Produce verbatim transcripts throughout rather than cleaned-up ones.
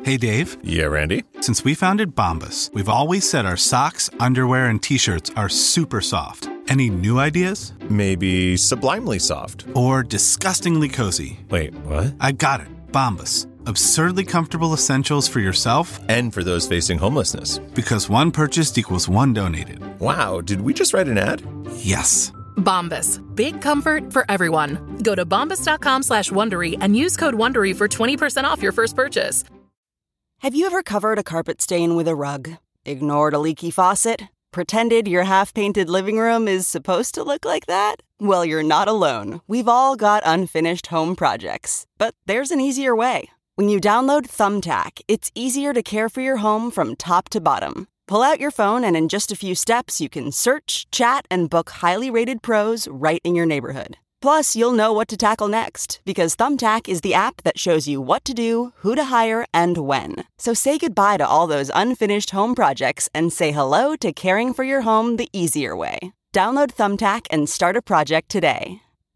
Hey, Dave. Yeah, Randy? Since we founded Bombas, we've always said our socks, underwear, and T-shirts are super soft. Any new ideas? Maybe sublimely soft. Or disgustingly cozy. Wait, what? I got it. Bombas. Absurdly comfortable essentials for yourself and for those facing homelessness. Because one purchased equals one donated. Wow, did we just write an ad? Yes. Bombas. Big comfort for everyone. Go to bombas.com slash Wondery and use code Wondery for twenty percent off your first purchase. Have you ever covered a carpet stain with a rug? Ignored a leaky faucet? Pretended your half-painted living room is supposed to look like that? Well, you're not alone. We've all got unfinished home projects. But there's an easier way. When you download Thumbtack, it's easier to care for your home from top to bottom. Pull out your phone and in just a few steps, you can search, chat, and book highly rated pros right in your neighborhood. Plus, you'll know what to tackle next, because Thumbtack is the app that shows you what to do, who to hire, and when. So say goodbye to all those unfinished home projects and say hello to caring for your home the easier way. Download Thumbtack and start a project today.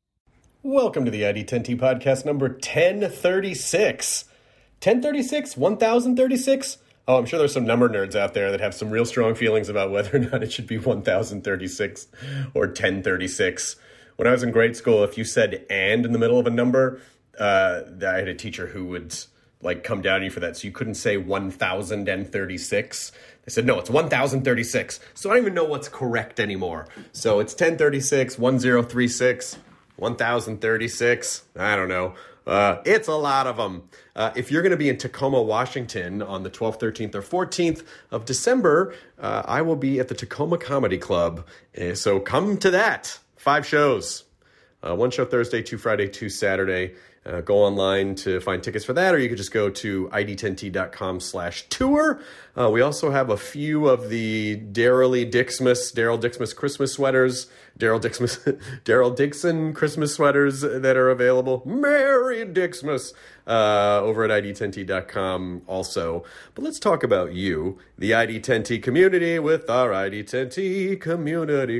Welcome to the I D ten T podcast number ten thirty-six. ten thirty-six? one thousand thirty-six? Oh, I'm sure there's some number nerds out there that have some real strong feelings about whether or not it should be one thousand thirty-six or ten thirty-six. When I was in grade school, if you said "and" in the middle of a number, uh, I had a teacher who would like come down on you for that. So you couldn't say one thousand thirty-six. They said, no, it's one thousand thirty-six. So I don't even know what's correct anymore. So it's ten thirty-six, one thousand thirty-six, one thousand thirty-six. I don't know. Uh, it's a lot of them. Uh, if you're going to be in Tacoma, Washington on the twelfth, thirteenth, or fourteenth of December, uh, I will be at the Tacoma Comedy Club. Uh, so come to that. Five shows. Uh, one show Thursday, two Friday, two Saturday. Uh, go online to find tickets for that, or you could just go to I D ten T dot com slash tour. Uh, we also have a few of the Daryl Dixmas, Daryl Dixmas Christmas sweaters, Daryl Dixmas, Daryl Dixon Christmas sweaters that are available. Merry Dixmas uh, over at I D ten T dot com also. But let's talk about you, the I D ten T community, with our I D ten T community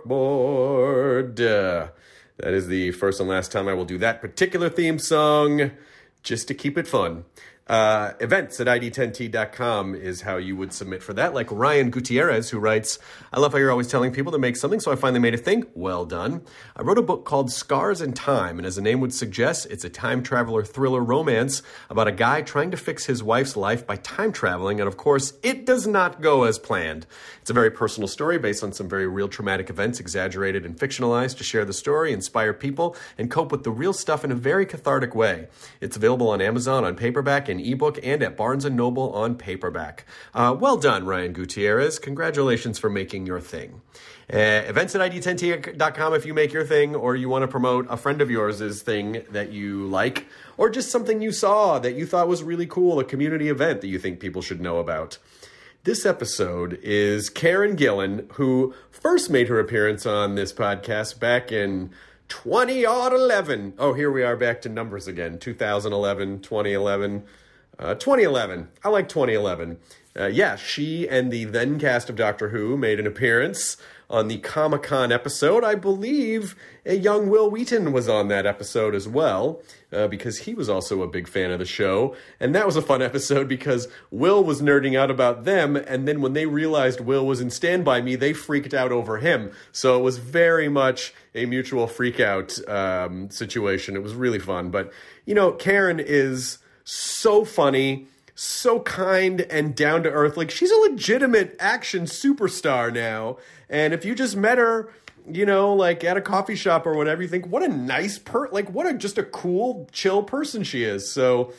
corkboard. Uh, That is the first and last time I will do that particular theme song, just to keep it fun. Uh, events at I D ten T dot com is how you would submit for that. Like Ryan Gutierrez, who writes, I love how you're always telling people to make something, so I finally made a thing. Well done. I wrote a book called Scars in Time, and as the name would suggest, it's a time traveler thriller romance about a guy trying to fix his wife's life by time traveling, and of course, it does not go as planned. It's a very personal story based on some very real traumatic events, exaggerated and fictionalized to share the story, inspire people, and cope with the real stuff in a very cathartic way. It's available on Amazon on paperback and ebook and at Barnes and Noble on paperback. Uh, well done, Ryan Gutierrez. Congratulations for making your thing. Uh, events at I D ten T dot com if you make your thing, or you want to promote a friend of yours' thing that you like, or just something you saw that you thought was really cool, a community event that you think people should know about. This episode is Karen Gillan, who first made her appearance on this podcast back in twenty eleven. Oh, here we are back to numbers again. two thousand eleven, twenty eleven, uh, twenty eleven. I like twenty eleven. Uh, yeah, she and the then cast of Doctor Who made an appearance on the Comic-Con episode. I believe a young Will Wheaton was on that episode as well, uh, because he was also a big fan of the show. And that was a fun episode because Will was nerding out about them, and then when they realized Will was in Stand By Me, they freaked out over him. So it was very much a mutual freak-out um, situation. It was really fun. But, you know, Karen is so funny, so kind and down to earth. Like, she's a legitimate action superstar now. And if you just met her, you know, like at a coffee shop or whatever, you think, what a nice per, like what a, just a cool, chill person she is. So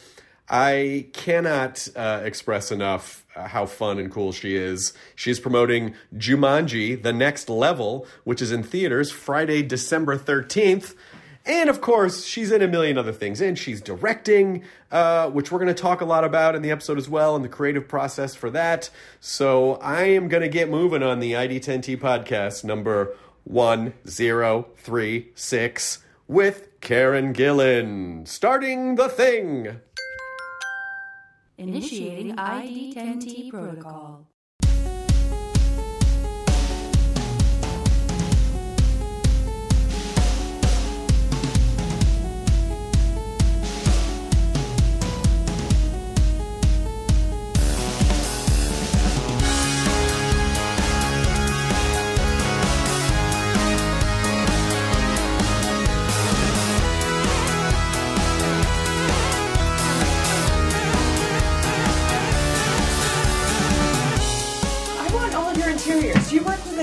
I cannot uh, express enough uh, how fun and cool she is. She's promoting Jumanji, The Next Level, which is in theaters Friday, December thirteenth. And, of course, she's in a million other things. And she's directing, uh, which we're going to talk a lot about in the episode as well, and the creative process for that. So I am going to get moving on the I D ten T podcast number one thousand thirty-six with Karen Gillan. Starting the thing. Initiating I D ten T protocol.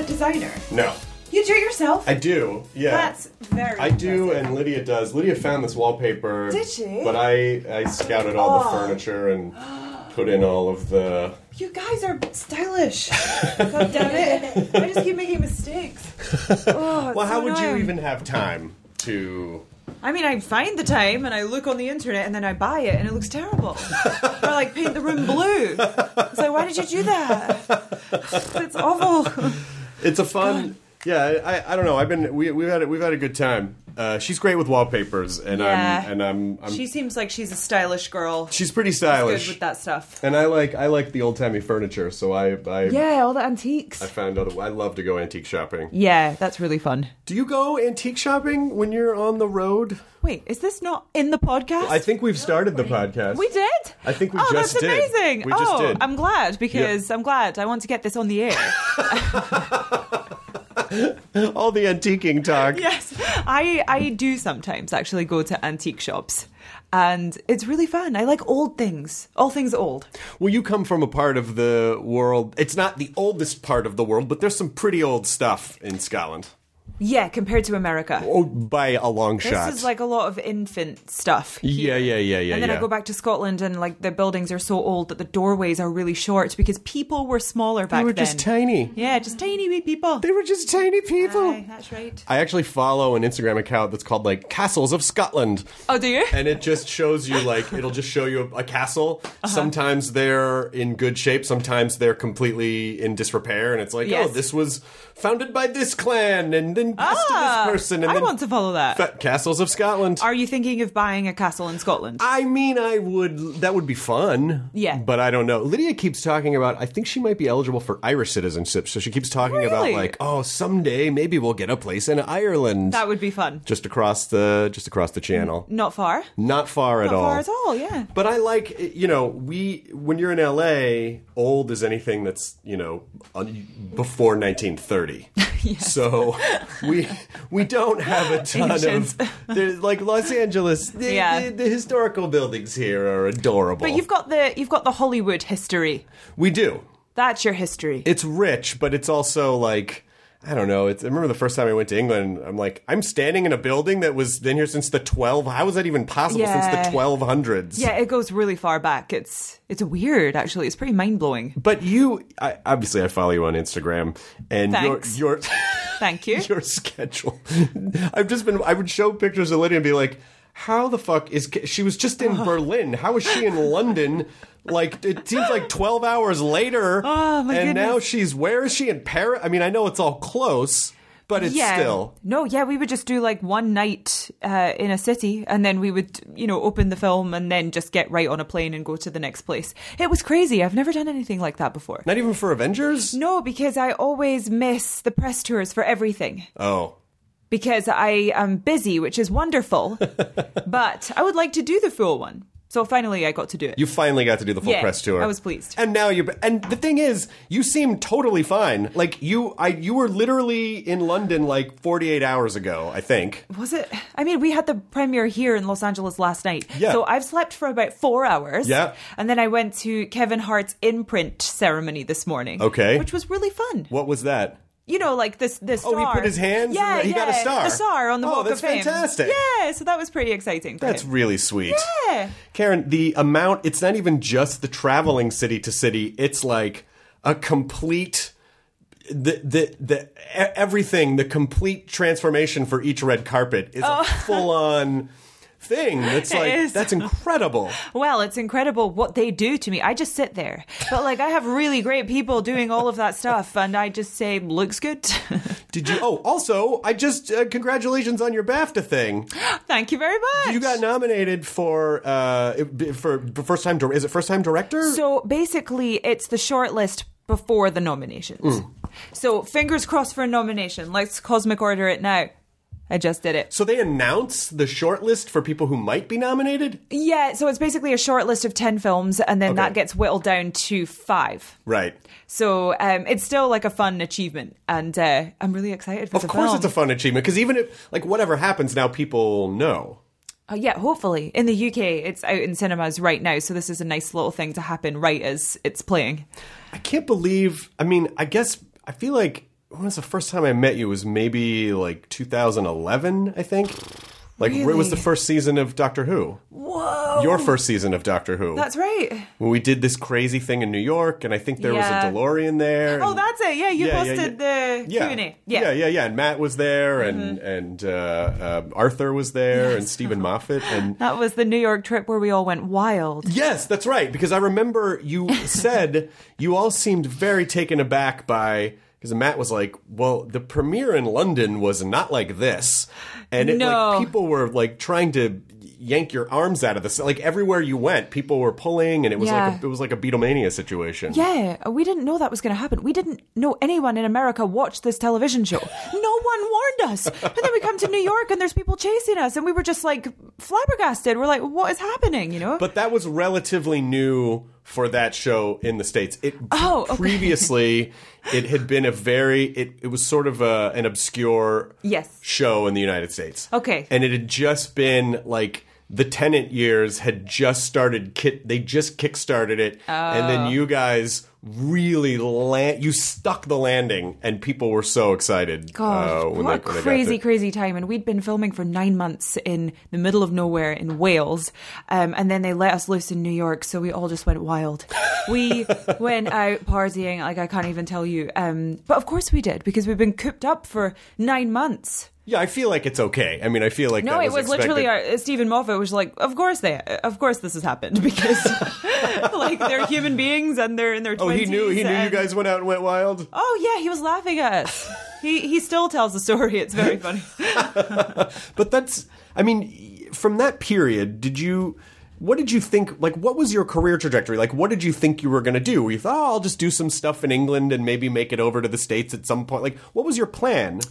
a designer? No. You do it yourself? I do, yeah. That's very I do, impressive. and Lydia does. Lydia found this wallpaper. Did she? But I, I scouted all the Oh. furniture and put in all of the... You guys are stylish. God damn it. I just keep making mistakes. Oh, it's Well, how so would you annoying. even have time to... I mean, I find the time and I look on the internet and then I buy it and it looks terrible. Or like paint the room blue. It's like, why did you do that? It's awful. It's a fun... Yeah, I, I don't know. I've been we we've had a, we've had a good time. Uh, she's great with wallpapers, and Yeah. I'm and I'm, I'm She seems like she's a stylish girl. she's pretty She's stylish. good with that stuff. And I like I like the old timey furniture, so I I Yeah, all the antiques. I found out I love to go antique shopping. Yeah, that's really fun. Do you go antique shopping when you're on the road? Wait, is this not in the podcast? I think we've started the podcast. We did? I think we oh, just that's did. amazing. We just oh, did. I'm glad because I'm glad. I want to get this on the air. All the antiquing talk. Yes, I I do sometimes actually go to antique shops, and it's really fun. I like old things, all things old. Well, you come from a part of the world. It's not the oldest part of the world, but there's some pretty old stuff in Scotland. Yeah, compared to America. Oh, by a long This shot. is like a lot of infant stuff. Yeah, here. yeah, yeah, yeah, And then yeah. I go back to Scotland and like the buildings are so old that the doorways are really short because people were smaller back They were then. just tiny. Yeah, just tiny wee people. They were just tiny people. Aye, that's right. I actually follow an Instagram account that's called like Castles of Scotland. Oh, do you? And it just shows you like it'll just show you a, a castle. Uh-huh. Sometimes they're in good shape, sometimes they're completely in disrepair, and it's like, Yes. oh, this was founded by this clan, and then passed to Ah, this person, and I then want to follow that. Fa- Castles of Scotland. Are you thinking of buying a castle in Scotland? I mean, I would. That would be fun. Yeah. But I don't know. Lydia keeps talking about. I think she might be eligible for Irish citizenship. So she keeps talking about Really? like, oh, someday maybe we'll get a place in Ireland. That would be fun. just across the just across the channel. Not far. Not far at Not all. far at all, yeah. But I like, you know, we when you're in L A, old is anything that's, you know, un- before nineteen thirty. So we we don't have a ton Ancient. of there's like Los Angeles. The, Yeah. the, the historical buildings here are adorable. But you've got the you've got the Hollywood history. we do. That's your history. It's rich, but it's also like. I don't know. It's, I remember the first time I went to England. I'm like, I'm standing in a building that was been here since the twelve. How is that even possible since Yeah. the twelve hundreds? Yeah, it goes really far back. It's it's weird, actually. It's pretty mind blowing. But you, I, obviously, I follow you on Instagram, and Thanks. your your Thank you. your schedule. I've just been. I would show pictures of Lydia and be like, "How the fuck is she was just in Berlin? How is she in London?" Like it seems like twelve hours later, Oh, my and goodness. now she's where is she in Paris? I mean, I know it's all close, but it's yeah. still. No, yeah, we would just do like one night uh, in a city and then we would, you know, open the film and then just get right on a plane and go to the next place. It was crazy. I've never done anything like that before. Not even for Avengers? No, because I always miss the press tours for everything. Oh. Because I am busy, which is wonderful. But I would like to do the full one. So finally I got to do it. You finally got to do the full Yeah, press tour. I was pleased. And now you're. And the thing is, you seem totally fine. Like you, I, you were literally in London like forty-eight hours ago, I think. Was it? I mean, we had the premiere here in Los Angeles last night. Yeah. So I've slept for about four hours. Yeah. And then I went to Kevin Hart's imprint ceremony this morning. Okay. Which was really fun. What was that? You know, like this, this Oh, he put his hands in Yeah, the- he yeah, got a star. The star on the Oh, Walk that's of Fame. fantastic. Yeah, so that was pretty exciting for That's him. really sweet. Yeah. Karen, the amount, it's not even just the traveling city to city, it's like a complete. The, the the e- everything, the complete transformation for each red carpet is a full on thing. It's Oh. It like is. that's incredible. Well, it's incredible what they do to me. I just sit there. But like I have really great people doing all of that stuff and I just say, looks good. Did you? Oh, also, I just uh, congratulations on your BAFTA thing. Thank you very much. You got nominated for uh for first time. Is it first time director? So basically, it's the shortlist before the nominations. So fingers crossed for a nomination. Let's cosmic order it now. I just did it. So they announce the shortlist for people who might be nominated? Yeah, so it's basically a short list of ten films, and then Okay. that gets whittled down to five. Right. So um, it's still like a fun achievement, and uh, I'm really excited for Of the course film. it's a fun achievement, because even if, like, whatever happens now, people know. Oh, yeah, hopefully. In the U K, it's out in cinemas right now, so this is a nice little thing to happen right as it's playing. I can't believe, I mean, I guess, I feel like when was the first time I met you? It was maybe like two thousand eleven, I think. Like, Really? it was the first season of Doctor Who. Whoa. Your first season of Doctor Who. That's right. When we did this crazy thing in New York, and I think there Yeah. was a DeLorean there. Oh, and- that's it. Yeah, you Yeah, yeah, posted yeah. the yeah. Q and A. yeah, yeah, yeah. And Matt was there, and Mm-hmm. and uh, uh, Arthur was there, and Stephen Moffat, and That was the New York trip where we all went wild. yes, that's right. Because I remember you said you all seemed very taken aback by. Because Matt was like, well, the premiere in London was not like this. And it, No. like, people were like trying to yank your arms out of this. Like everywhere you went, people were pulling, and it was Yeah. like a, it was like a Beatlemania situation. Yeah, we didn't know that was going to happen. We didn't know anyone in America watched this television show. No one warned us. And then we come to New York and there's people chasing us, and we were just like flabbergasted. We're like, what is happening, you know? But that was relatively new for that show in the States. It Oh, okay. previously it had been a very it, it was sort of a, an obscure Yes. show in the United States. Okay. And it had just been like the Tennant years had just started kit they just kickstarted it, and then you guys really land you stuck the landing, and people were so excited. God, uh, when what they, a when they got crazy, to- crazy time. And we'd been filming for nine months in the middle of nowhere in Wales. Um, and then they let us loose in New York, so we all just went wild. We went out partying, like I can't even tell you. Um, but of course we did, because we've been cooped up for nine months. Yeah, I feel like it's okay. I mean, I feel like No, that it was literally expected. our, Stephen Moffat was like, of course they, of course this has happened, because like they're human beings and they're in their Oh, twenties. he knew he knew you and- guys went out and went wild? Oh yeah, he was laughing at us. He he still tells the story. It's very funny. But that's, I mean, from that period, did you, what did you think, like, what was your career trajectory? Like, what did you think you were going to do? You thought, oh, I'll just do some stuff in England and maybe make it over to the States at some point. Like, what was your plan?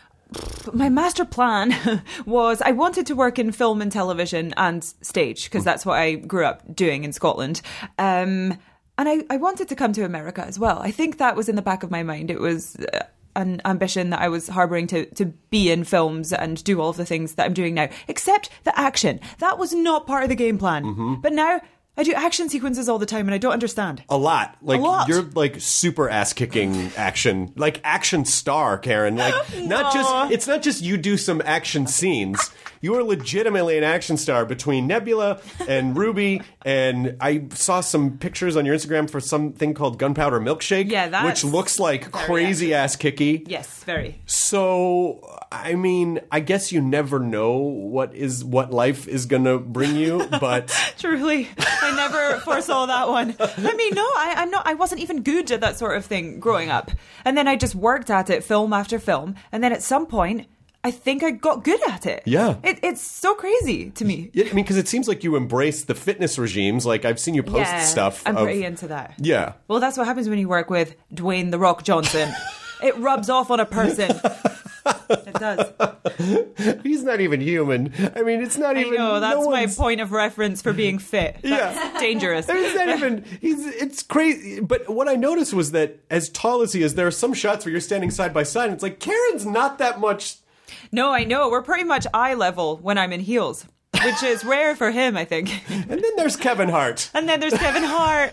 My master plan was I wanted to work in film and television and stage, because that's what I grew up doing in Scotland. Um, and I, I wanted to come to America as well. I think that was in the back of my mind. It was uh, an ambition that I was harboring to, to be in films and do all of the things that I'm doing now, except the action. That was not part of the game plan. Mm-hmm. But now I do action sequences all the time and I don't understand. A lot. Like, A lot. you're like super ass kicking action, like action star, Karen. Like, not just, it's not just you do some action scenes. You are legitimately an action star between Nebula and Ruby. And I saw some pictures on your Instagram for something called Gunpowder Milkshake, Yeah, that's which looks like very crazy ass kicky. Yes, very. So, I mean, I guess you never know what is what life is gonna bring you, but Truly, I never foresaw that one. I mean, no, I, I'm not. I wasn't even good at that sort of thing growing up, and then I just worked at it, film after film, and then at some point, I think I got good at it. Yeah. it, it's so crazy to me. Yeah, I mean, because it seems like you embrace the fitness regimes. Like, I've seen you post Yeah, stuff. I'm of- pretty into that. Yeah. Well, that's what happens when you work with Dwayne The Rock Johnson. It rubs off on a person. It does. He's not even human. I mean, it's not I even. know, that's no my one's- point of reference for being fit. That's Yeah. dangerous. I mean, it's not even. He's. It's crazy. But what I noticed was that as tall as he is, there are some shots where you're standing side by side, and it's like Karen's not that much. No, I know. We're pretty much eye level when I'm in heels, which is rare for him, I think. And then there's Kevin Hart. And then there's Kevin Hart.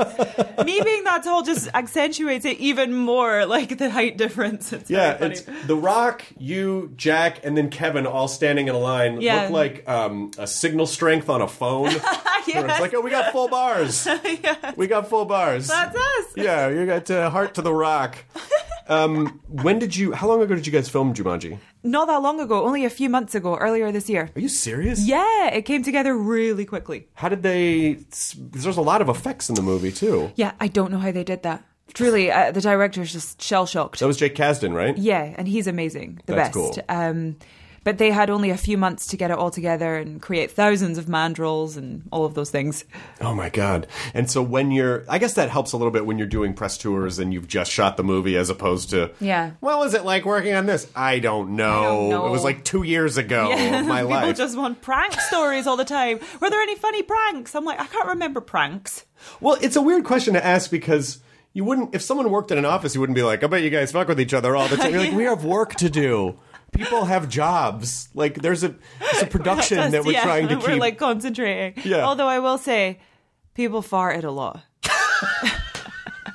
Me being that tall just accentuates it even more, like the height difference. It's Yeah, very it's funny. The Rock, you, Jack, and then Kevin all standing in a line. Yeah. Look like um, a signal strength on a phone. It's like, oh, we got full bars. We got full bars. That's us. Yeah, you got uh, Heart to the Rock. Um, when did you? How long ago did you guys film Jumanji? Not that long ago, only a few months ago, earlier this year. Are you serious? Yeah, it came together really quickly. How did they? There's a lot of effects in the movie too. Yeah, I don't know how they did that. Truly, uh, the director's just shell shocked. That was Jake Kasdan, right? Yeah, and he's amazing. The That's best. cool. Um, but they had only a few months to get it all together and create thousands of mandrels and all of those things. Oh my god! And so when you're, I guess that helps a little bit when you're doing press tours and you've just shot the movie, as opposed to, Yeah. Well, is it like working on this? I don't know. I don't know. It was like two years ago of my People life. just want prank stories all the time. Were there any funny pranks? I'm like, I can't remember pranks. Well, it's a weird question to ask because you wouldn't, if someone worked in an office, you wouldn't be like, I bet you guys fuck with each other all the time. You're like, we have work to do. People have jobs. Like, there's a, there's a production Just- that we're yeah, trying to we're keep. like concentrating. Yeah. Although I will say, people farted a lot.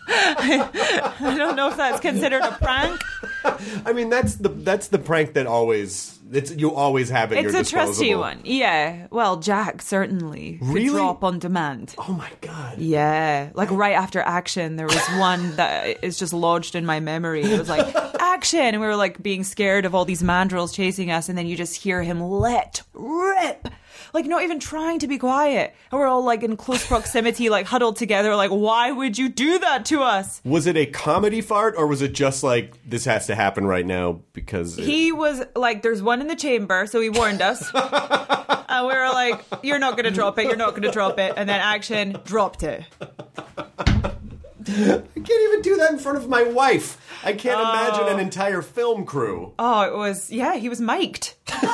I don't know if that's considered a prank. I mean, that's the that's the prank that always it's you always have at It's your a disposal. trusty one. Yeah. Well, Jack certainly could Really? drop on demand. Oh my god. Yeah. Like right after action, there was one that is just lodged in my memory. It was like, action! And we were like being scared of all these mandrills chasing us, and then you just hear him let rip. Like, not even trying to be quiet. And we're all, like, in close proximity, like, huddled together. Like, why would you do that to us? Was it a comedy fart, or was it just like, this has to happen right now because... It... He was, like, there's one in the chamber, so he warned us. And we were like, you're not going to drop it, you're not going to drop it. And then action, dropped it. I can't even do that in front of my wife. I can't Oh. imagine an entire film crew. Oh, it was, yeah, he was mic'd.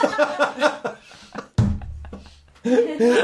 And do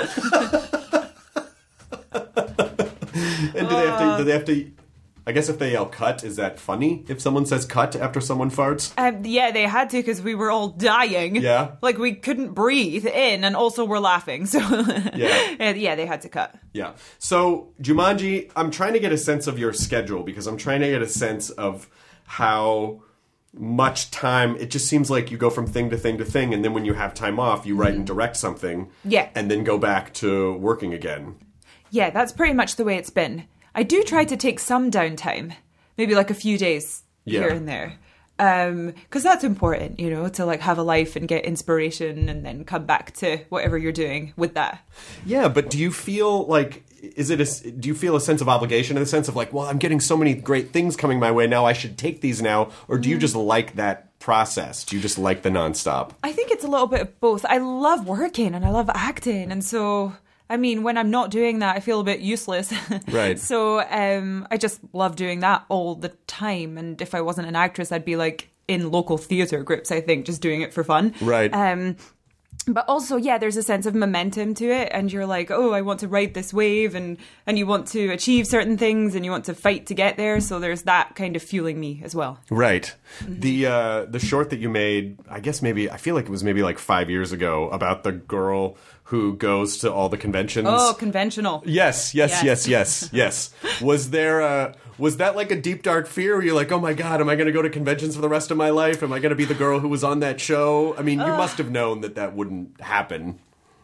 they have to? Do they have to? I guess if they yell "cut," is that funny? If someone says "cut" after someone farts? Um, yeah, they had to because we were all dying. Yeah. Like, we couldn't breathe in, and also we're laughing. So, Yeah. And yeah, they had to cut. Yeah. So Jumanji, I'm trying to get a sense of your schedule because I'm trying to get a sense of how much time. It just seems like you go from thing to thing to thing, and then when you have time off, you write and direct something. Yeah. And then go back to working again. Yeah, that's pretty much the way it's been. I do try to take some downtime, maybe like a few days Yeah. here and there. Um, because that's important, you know, to like have a life and get inspiration and then come back to whatever you're doing with that. Yeah, but do you feel like, is it a, do you feel a sense of obligation in the sense of like, well, I'm getting so many great things coming my way now, I should take these now? Or do you just like that process? Do you just like the nonstop? I think it's a little bit of both. I love working and I love acting. And so, I mean, when I'm not doing that, I feel a bit useless. Right. So um, I just love doing that all the time. And if I wasn't an actress, I'd be like in local theatre groups, I think, just doing it for fun. Right. Um, but also, yeah, there's a sense of momentum to it. And you're like, oh, I want to ride this wave. And, and you want to achieve certain things and you want to fight to get there. So there's that kind of fueling me as well. Right. The uh, the short that you made, I guess maybe, I feel like it was maybe like five years ago, about the girl who goes to all the conventions. Oh, conventional. Yes, yes, Yes. yes, yes, yes. Was there a, was that like a deep dark fear where you're like, oh my God, am I going to go to conventions for the rest of my life? Am I going to be the girl who was on that show? I mean, you must have known that that wouldn't happen.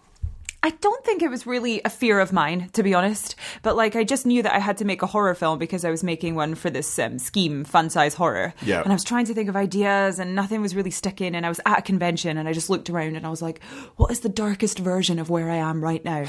I don't think it was really a fear of mine, to be honest. But like, I just knew that I had to make a horror film because I was making one for this um, scheme, Fun Size Horror. Yeah. And I was trying to think of ideas and nothing was really sticking. And I was at a convention and I just looked around and I was like, what is the darkest version of where I am right now?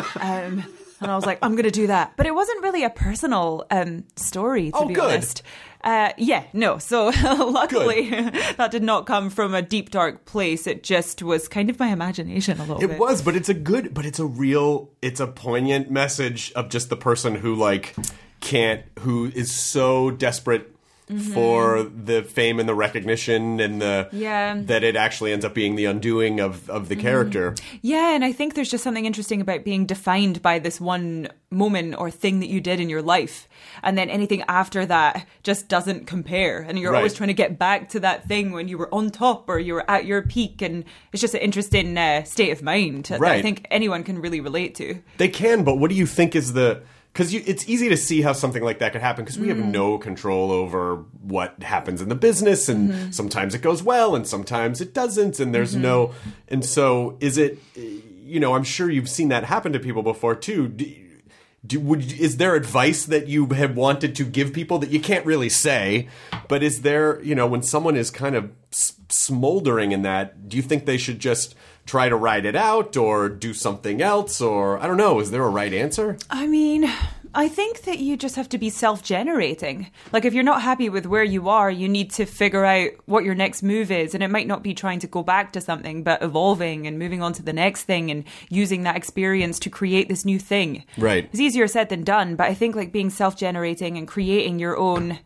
um, and I was like, I'm going to do that. But it wasn't really a personal um, story, to Oh, be good. honest. Uh, yeah, no. So luckily, that did not come from a deep, dark place. It just was kind of my imagination a little It bit. was, but it's a good, but it's a real, it's a poignant message of just the person who like can't, who is so desperate Mm-hmm. for the fame and the recognition and the, Yeah. that it actually ends up being the undoing of, of the character. Yeah, and I think there's just something interesting about being defined by this one moment or thing that you did in your life. And then anything after that just doesn't compare. And you're Right. always trying to get back to that thing when you were on top or you were at your peak. And it's just an interesting uh, state of mind that I Right. think anyone can really relate to. They can, but what do you think is the... Because it's easy to see how something like that could happen because we have no control over what happens in the business, and mm-hmm. sometimes it goes well and sometimes it doesn't, and there's mm-hmm. no... And so is it... You know, I'm sure you've seen that happen to people before, too. Do, do, would, is there advice that you have wanted to give people that you can't really say, but is there, you know, when someone is kind of smoldering in that, do you think they should just try to ride it out or do something else? Or, I don't know, is there a right answer? I mean, I think that you just have to be self-generating. Like, if you're not happy with where you are, you need to figure out what your next move is. And it might not be trying to go back to something, but evolving and moving on to the next thing and using that experience to create this new thing. Right. It's easier said than done, but I think like being self-generating and creating your own...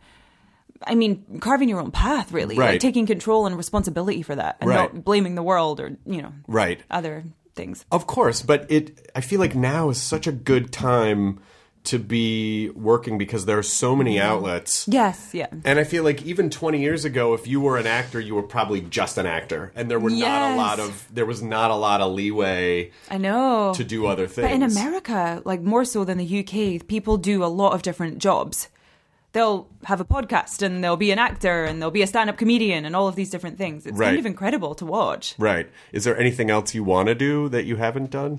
I mean, carving your own path, really. Right. Like taking control and responsibility for that and right. not blaming the world or, you know, right. other things. Of course, but it. I feel like now is such a good time to be working because there are so many outlets. Yes, yeah. And I feel like even twenty years ago, if you were an actor, you were probably just an actor. And there were yes. not a lot of, there was not a lot of leeway I know. to do other things. But in America, like more so than the U K, people do a lot of different jobs. they'll have a podcast and they'll be an actor and they'll be a stand-up comedian and all of these different things. It's Right. kind of incredible to watch. Right. Is there anything else you want to do that you haven't done?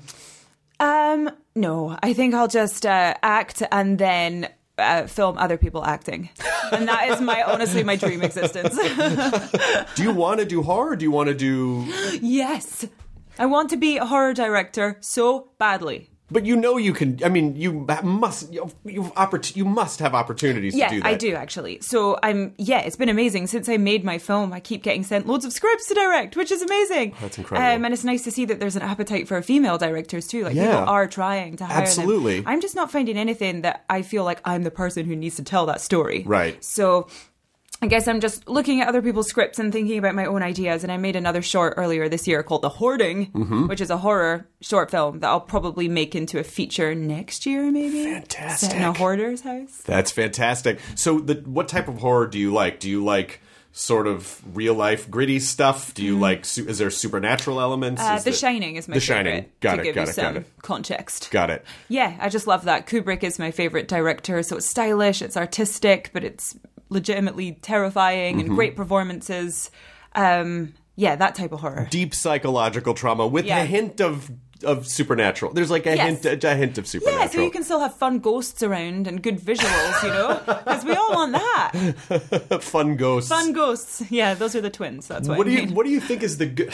Um, no, I think I'll just uh, act and then uh, film other people acting. And that is my honestly my dream existence. Do you want to do horror? Or do you want to do... Yes. I want to be a horror director so badly. But you know you can... I mean, you must you you've oppor- you must have opportunities Yeah, to do that. I do actually. So I'm yeah, it's been amazing since I made my film. I keep getting sent loads of scripts to direct, which is amazing. That's incredible. Um, and it's nice to see that there's an appetite for female directors too. Like Yeah. people are trying to hire Absolutely. them. I'm just not finding anything that I feel like I'm the person who needs to tell that story. Right. So I guess I'm just looking at other people's scripts and thinking about my own ideas. And I made another short earlier this year called The Hoarding, Mm-hmm. which is a horror short film that I'll probably make into a feature next year, maybe. Fantastic. Set in a hoarder's house. That's fantastic. So the what type of horror do you like? Do you like sort of real-life gritty stuff? Do you like... Su- is there supernatural elements? Mm. Uh, Is the it- Shining is my The favorite. Shining. Got to it, give got you it, got some it. context. Got it. Yeah, I just love that. Kubrick is my favorite director. So it's stylish, it's artistic, but it's legitimately terrifying Mm-hmm. and great performances. Um, yeah, that type of horror. Deep psychological trauma with Yeah. a hint of of supernatural. There's like a Yes. hint a, a hint of supernatural. Yeah, so you can still have fun ghosts around and good visuals, you know? Because we all want that. Fun ghosts. Fun ghosts. Yeah, those are the twins. That's what, What I do you mean. What do you think is the good?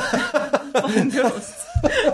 Fun ghosts.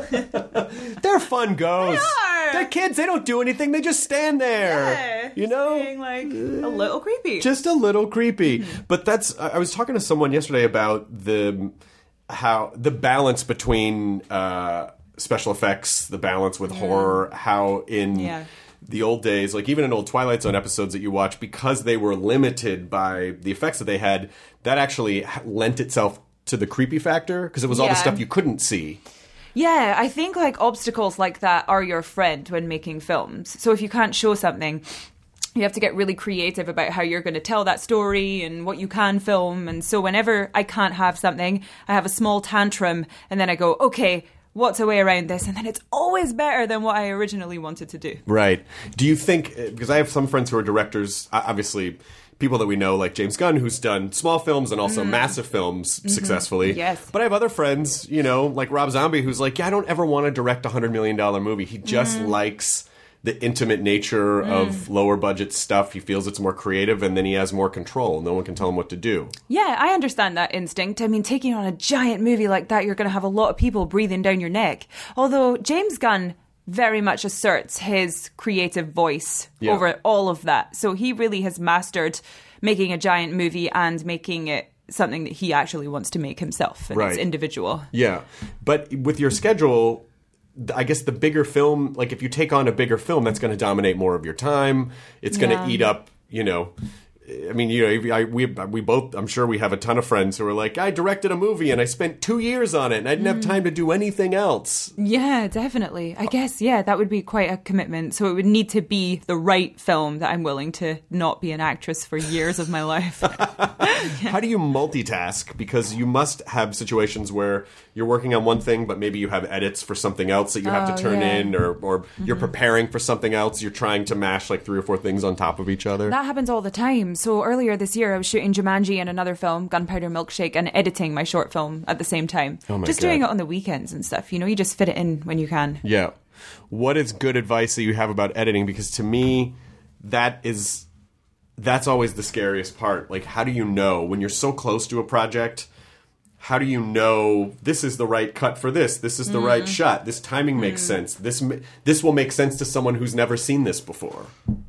They're fun ghosts. They are. They're kids. They don't do anything. They just stand there. Yeah, you know. being like a little creepy. Just a little creepy. Mm-hmm. But that's I I was talking to someone yesterday about the how the balance between uh, special effects, the balance with horror, how in Yeah. the old days, like even in old Twilight Zone episodes that you watch, because they were limited by the effects that they had, that actually lent itself to the creepy factor because it was all the Yeah. stuff you couldn't see. Yeah, I think like obstacles like that are your friend when making films. So if you can't show something, you have to get really creative about how you're going to tell that story and what you can film. And so whenever I can't have something, I have a small tantrum and then I go, okay, what's a way around this? And then it's always better than what I originally wanted to do. Right. Do you think, because I have some friends who are directors, o- obviously people that we know like James Gunn, who's done small films and also massive films successfully. Yes. But I have other friends, you know, like Rob Zombie, who's like, yeah, I don't ever want to direct a one hundred million dollars movie. He just likes the intimate nature of lower budget stuff. He feels it's more creative and then he has more control. No one can tell him what to do. Yeah, I understand that instinct. I mean, taking on a giant movie like that, you're going to have a lot of people breathing down your neck. Although James Gunn very much asserts his creative voice Yeah. over all of that. So he really has mastered making a giant movie and making it something that he actually wants to make himself and Right. it's individual. Yeah. But with your schedule, I guess the bigger film, like if you take on a bigger film, that's going to dominate more of your time. It's going to Yeah. eat up, you know. I mean, you know, I, we we both, I'm sure we have a ton of friends who are like, I directed a movie and I spent two years on it and I didn't have time to do anything else. Yeah, definitely. I guess, yeah, that would be quite a commitment. So it would need to be the right film that I'm willing to not be an actress for years of my life. How do you multitask? Because you must have situations where you're working on one thing, but maybe you have edits for something else that you have Oh, to turn yeah. in, or, or you're preparing for something else. You're trying to mash like three or four things on top of each other. That happens all the time. So earlier this year, I was shooting Jumanji and another film, Gunpowder Milkshake, and editing my short film at the same time. Oh my just God. doing it on the weekends and stuff. You know, you just fit it in when you can. Yeah. What is good advice that you have about editing? Because to me, that is that's always the scariest part. Like, how do you know when you're so close to a project? How do you know this is the right cut for this? This is the right shot. This timing makes sense. This ma- this will make sense to someone who's never seen this before.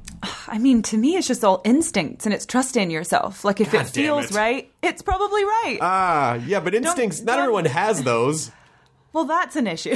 I mean, to me, it's just all instincts and it's trusting yourself. Like, if God it damn feels it. right, it's probably right. Ah, yeah, but instincts. not don't- everyone has those. Well, that's an issue in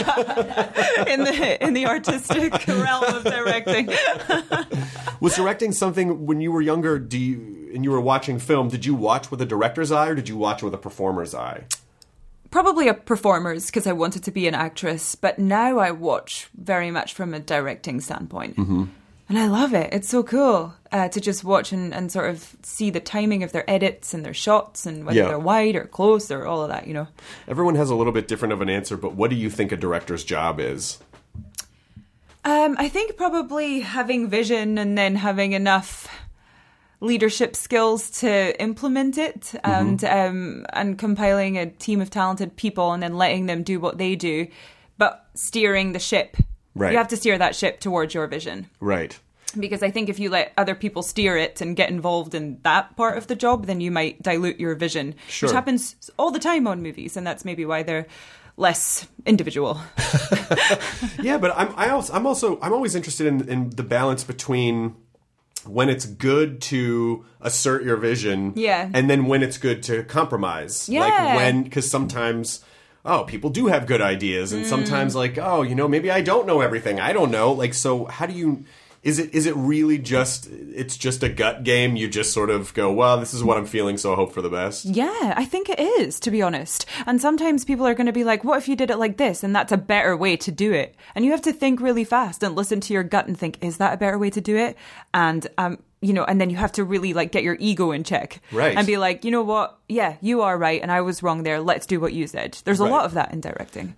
the in the artistic realm of directing. Was directing something when you were younger? Do you and you were watching film? Did you watch with a director's eye or did you watch with a performer's eye? Probably a performer's because I wanted to be an actress, but now I watch very much from a directing standpoint. Mm-hmm. And I love it. It's so cool uh, to just watch and, and sort of see the timing of their edits and their shots and whether Yeah. they're wide or close or all of that, you know. Everyone has a little bit different of an answer, but what do you think a director's job is? Um, I think probably having vision and then having enough leadership skills to implement it, and mm-hmm. um, and compiling a team of talented people and then letting them do what they do, but steering the ship. Right. You have to steer that ship towards your vision. Right. Because I think if you let other people steer it and get involved in that part of the job, then you might dilute your vision, sure. which happens all the time on movies, and that's maybe why they're less individual. Yeah, but I'm I also I'm also I'm always interested in, in the balance between when it's good to assert your vision, yeah, and then when it's good to compromise. Yeah. Like when, because sometimes, oh, people do have good ideas, and mm. sometimes like, oh, you know, maybe I don't know everything. I don't know. Like, so how do you? Is it is it really just, it's just a gut game? You just sort of go, well, this is what I'm feeling, so I hope for the best? Yeah, I think it is, to be honest. And sometimes people are going to be like, what if you did it like this? And that's a better way to do it. And you have to think really fast and listen to your gut and think, is that a better way to do it? And, um, you know, and then you have to really like get your ego in check. Right. And be like, you know what? Yeah, you are right. And I was wrong there. Let's do what you said. There's a right. lot of that in directing.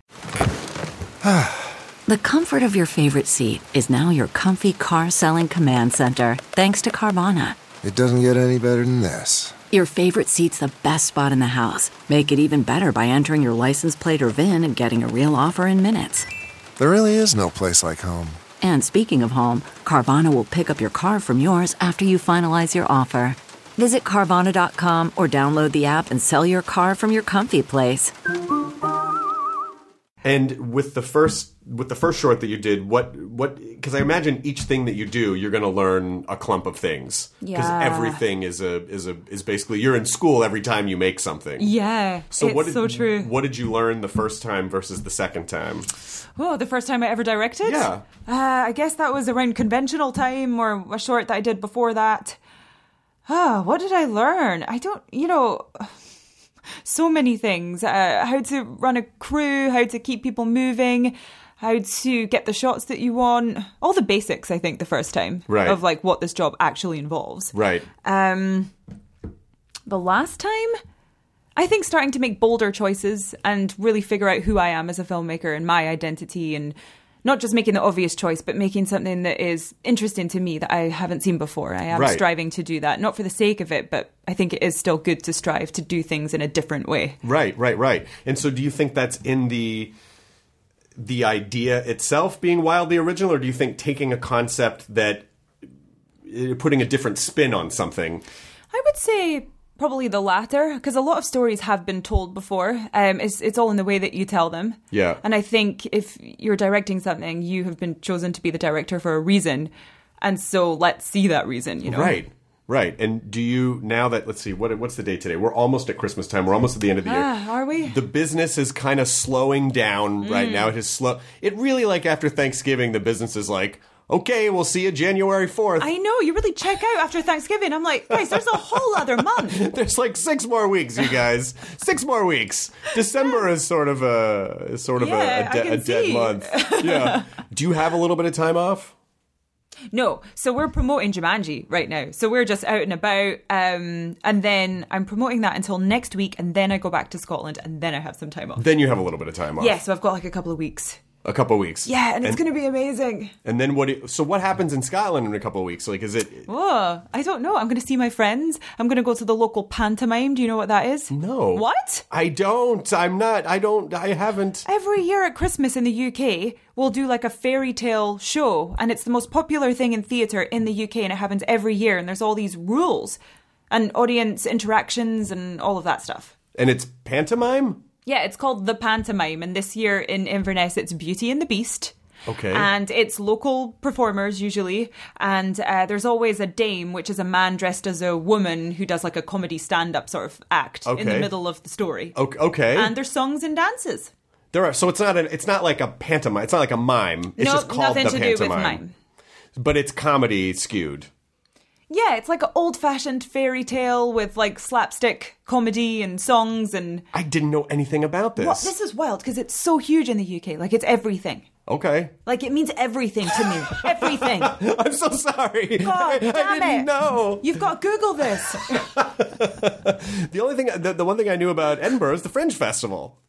The comfort of your favorite seat is now your comfy car selling command center, thanks to Carvana. It doesn't get any better than this. Your favorite seat's the best spot in the house. Make it even better by entering your license plate or V I N and getting a real offer in minutes. There really is no place like home. And speaking of home, Carvana will pick up your car from yours after you finalize your offer. Visit Carvana dot com or download the app and sell your car from your comfy place. And with the first with the first short that you did, what what? Because I imagine each thing that you do, you're going to learn a clump of things. Because yeah. everything is a is a is basically, you're in school every time you make something. Yeah, so it's what did, so true. What did you learn the first time versus the second time? Oh, the first time I ever directed? Yeah. Uh, I guess that was around conventional time, or a short that I did before that. Oh, what did I learn? I don't, you know, so many things. Uh, how to run a crew, how to keep people moving, how to get the shots that you want. All the basics, I think, the first time. Right. Of like what this job actually involves. Right. Um, the last time, I think starting to make bolder choices and really figure out who I am as a filmmaker and my identity, and not just making the obvious choice, but making something that is interesting to me that I haven't seen before. I am right. striving to do that, not for the sake of it, but I think it is still good to strive to do things in a different way. Right, right, right. And so do you think that's in the the idea itself being wildly original, or do you think taking a concept that, putting a different spin on something? I would say probably the latter, because a lot of stories have been told before. Um, it's it's all in the way that you tell them. Yeah. And I think if you're directing something, you have been chosen to be the director for a reason, and so let's see that reason. You know. Right. Right. And do you, now that, let's see, what what's the date today? We're almost at Christmas time. We're almost at the end of the year. Ah, are we? The business is kind of slowing down mm. right now. It is slow. It really, like after Thanksgiving, the business is like, okay, we'll see you January fourth. I know, you really check out after Thanksgiving. I'm like, guys, there's a whole other month. There's like six more weeks, you guys. Six more weeks. December is sort of a is sort of yeah, a, a, de- a dead month. Yeah. Do you have a little bit of time off? No, so we're promoting Jumanji right now. So we're just out and about, um, and then I'm promoting that until next week, and then I go back to Scotland, and then I have some time off. Then you have a little bit of time off. Yeah, so I've got like a couple of weeks. A couple of weeks. Yeah, and, and it's going to be amazing. And then what? Do, so what happens in Scotland in a couple of weeks? Like, is it? Oh, I don't know. I'm going to see my friends. I'm going to go to the local pantomime. Do you know what that is? No. What? I don't. I'm not. I don't. I haven't. Every year at Christmas in the U K, we'll do like a fairy tale show, and it's the most popular thing in theatre in the U K, and it happens every year. And there's all these rules and audience interactions and all of that stuff. And it's pantomime? Yeah, it's called The Pantomime, and this year in Inverness it's Beauty and the Beast. Okay. And it's local performers usually, and uh, there's always a dame, which is a man dressed as a woman who does like a comedy stand-up sort of act okay. in the middle of the story. Okay. And there's songs and dances. There are, so it's not an, it's not like a pantomime. It's not like a mime. It's no, just called nothing the to pantomime. do with mime. But it's comedy skewed. Yeah, it's like an old-fashioned fairy tale with like slapstick comedy and songs and... I didn't know anything about this. Well, this is wild because it's so huge in the U K. Like, it's everything. Okay. Like, it means everything to me. Everything. I'm so sorry. God, damn I didn't it. know. You've got to Google this. The only thing, the, the one thing I knew about Edinburgh is the Fringe Festival.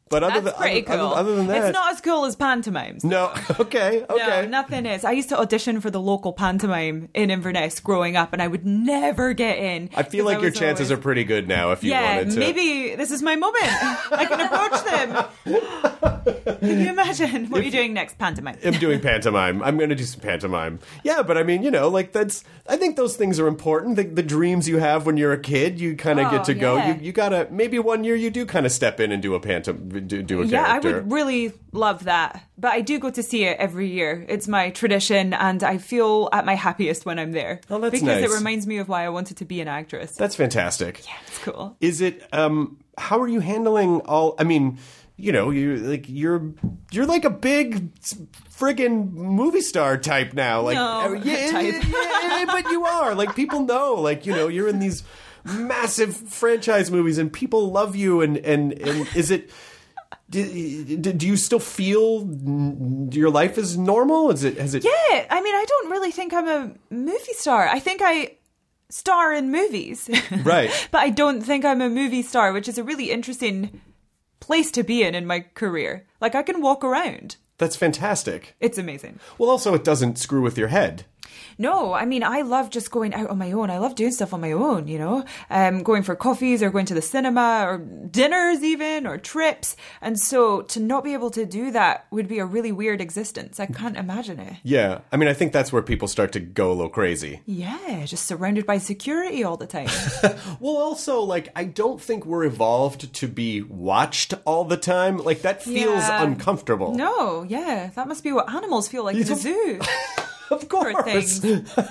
But other That's than, pretty other, cool. other, other than that, it's not as cool as pantomimes. No, okay, okay. No, nothing is. I used to audition for the local pantomime in Inverness growing up, and I would never get in. I feel like your chances always... are pretty good now if you yeah, wanted to. Maybe this is my moment. I can approach them. Can you imagine? What if, are you doing next? Pantomime. I'm doing pantomime. I'm going to do some pantomime. Yeah, but I mean, you know, like that's, I think those things are important. The, the dreams you have when you're a kid, you kind of oh, get to go. Yeah. You, you got to, maybe one year you do kind of step in and do a pantomime, do, do a yeah, character. I would really love that. But I do go to see it every year. It's my tradition, and I feel at my happiest when I'm there. Oh, that's because nice. Because it reminds me of why I wanted to be an actress. That's fantastic. Yeah, it's cool. Is it, um, how are you handling all, I mean, you know, you like you're you're like a big friggin' movie star type now. Like, no, yeah, type. yeah, but you are. Like, people know. Like, you know, you're in these massive franchise movies, and people love you. And and, and is it? Do, do you still feel your life is normal? Is it? Has it? Yeah, I mean, I don't really think I'm a movie star. I think I star in movies, right? But I don't think I'm a movie star, which is a really interesting place to be in in my career. Like, I can walk around. That's fantastic. It's amazing. Well, also, it doesn't screw with your head. No, I mean, I love just going out on my own. I love doing stuff on my own, you know, um, going for coffees or going to the cinema or dinners even, or trips. And so to not be able to do that would be a really weird existence. I can't imagine it. Yeah. I mean, I think that's where people start to go a little crazy. Yeah, just surrounded by security all the time. Well, also, like, I don't think we're evolved to be watched all the time. Like, that feels yeah. uncomfortable. No, yeah. That must be what animals feel like in the zoo. Of course.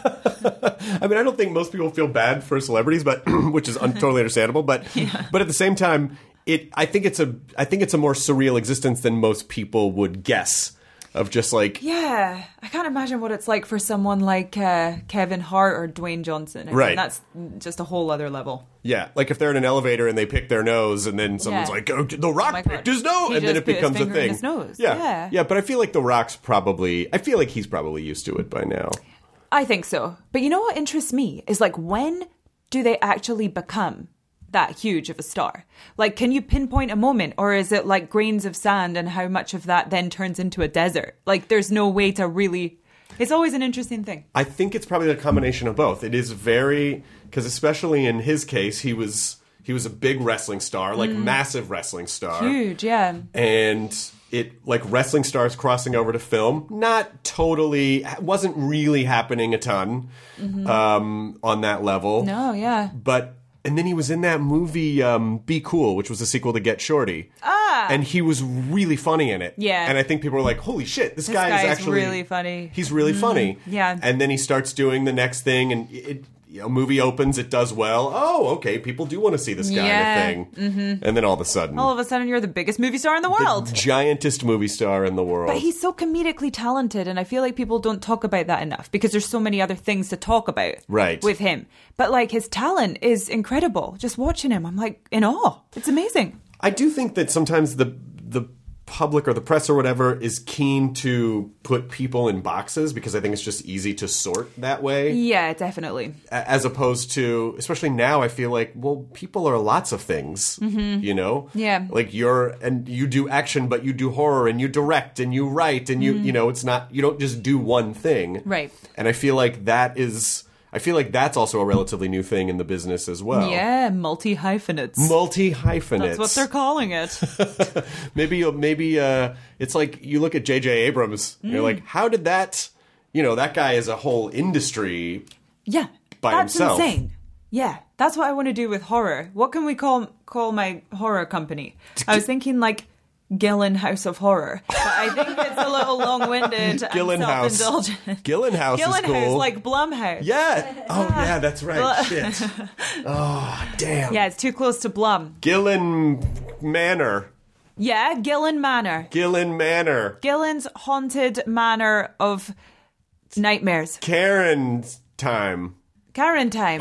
I mean, I don't think most people feel bad for celebrities, but which is un- totally understandable. But yeah. but at the same time, it I think it's a I think it's a more surreal existence than most people would guess. Of just like... Yeah, I can't imagine what it's like for someone like uh, Kevin Hart or Dwayne Johnson. I right. mean, that's just a whole other level. Yeah, like if they're in an elevator and they pick their nose and then someone's yeah. like, oh, The Rock oh picked his nose! He and then it put becomes his a finger in thing. his nose. Yeah. yeah, yeah, but I feel like The Rock's probably... I feel like he's probably used to it by now. I think so. But you know what interests me is like, when do they actually become that huge of a star? Like, can you pinpoint a moment, or is it like grains of sand and how much of that then turns into a desert? Like, there's no way to really... It's always an interesting thing. I think it's probably a combination of both. It is very... Because especially in his case, he was he was a big wrestling star, like mm. massive wrestling star. Huge, yeah. And it, like, wrestling stars crossing over to film, not totally... Wasn't really happening a ton mm-hmm. um, on that level. No, yeah. But... And then he was in that movie, um, Be Cool, which was a sequel to Get Shorty. Ah! And he was really funny in it. Yeah. And I think people were like, holy shit, this, this guy guy is actually... really funny. He's really mm-hmm. funny. Yeah. And then he starts doing the next thing, and it, you know, movie opens, it does well. Oh, okay, people do want to see this guy yeah. in a thing. Mm-hmm. And then all of a sudden... All of a sudden, you're the biggest movie star in the world. The giantest movie star in the world. But he's so comedically talented, and I feel like people don't talk about that enough, because there's so many other things to talk about right. with him. But, like, his talent is incredible. Just watching him, I'm, like, in awe. It's amazing. I do think that sometimes the the public or the press or whatever is keen to put people in boxes, because I think it's just easy to sort that way. Yeah, definitely. As opposed to, especially now, I feel like, well, people are lots of things, mm-hmm. you know? Yeah. Like you're, and you do action, but you do horror, and you direct, and you write, and you, mm. you know, it's not, you don't just do one thing. Right. And I feel like that is... I feel like that's also a relatively new thing in the business as well. Yeah, multi-hyphenates. Multi-hyphenates. That's what they're calling it. maybe maybe uh, it's like you look at J J Abrams, mm. and you're like, how did that, you know, that guy is a whole industry yeah, by that's himself. That's insane. Yeah, that's what I want to do with horror. What can we call call my horror company? I was thinking like... Gillen House of Horror. But I think it's a little long-winded Gillen and House. self-indulgent. Gillen House Gillen is cool. House, like Blumhouse. Yeah. Oh, yeah, that's right. Shit. Oh, damn. Yeah, it's too close to Blum. Gillen Manor. Yeah, Gillen Manor. Gillen Manor. Gillen's haunted manor of nightmares. Karen's time. Karen time.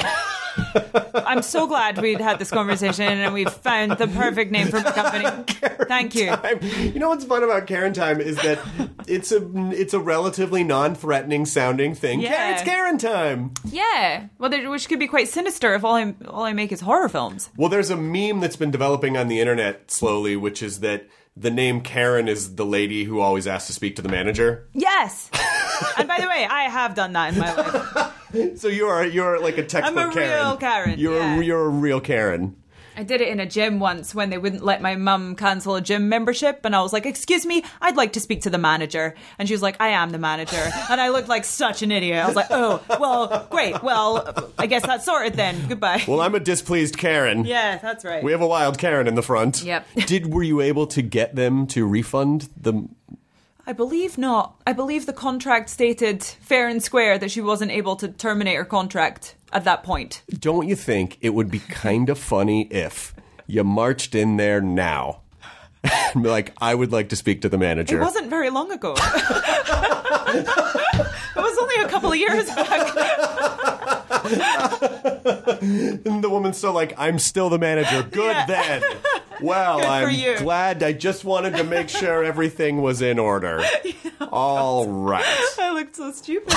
I'm so glad we'd had this conversation and we've found the perfect name for the company. Karen Thank you. Time. You know what's fun about Karen Time is that it's a it's a relatively non-threatening sounding thing. Yeah. Yeah, it's Karen Time. Yeah, well, there, which could be quite sinister if all I all I make is horror films. Well, there's a meme that's been developing on the internet slowly, which is that the name Karen is the lady who always asks to speak to the manager? Yes. And by the way, I have done that in my life. So you're you're like a textbook I'm a Karen. real Karen. You're yeah. a, you're a real Karen. I did it in a gym once when they wouldn't let my mum cancel a gym membership, and I was like, excuse me, I'd like to speak to the manager. And she was like, I am the manager. And I looked like such an idiot. I was like, oh, well, great. Well, I guess that's sorted then. Goodbye. Well, I'm a displeased Karen. Yeah, that's right. We have a wild Karen in the front. Yep. Did were you able to get them to refund the... I believe not. I believe the contract stated fair and square that she wasn't able to terminate her contract at that point. Don't you think it would be kind of funny if you marched in there now and be like, I would like to speak to the manager? It wasn't very long ago. It was only a couple of years back. And the woman's still like, I'm still the manager. Good Yeah. then. Well, Good for I'm you. glad. I just wanted to make sure everything was in order. All right. I looked so stupid.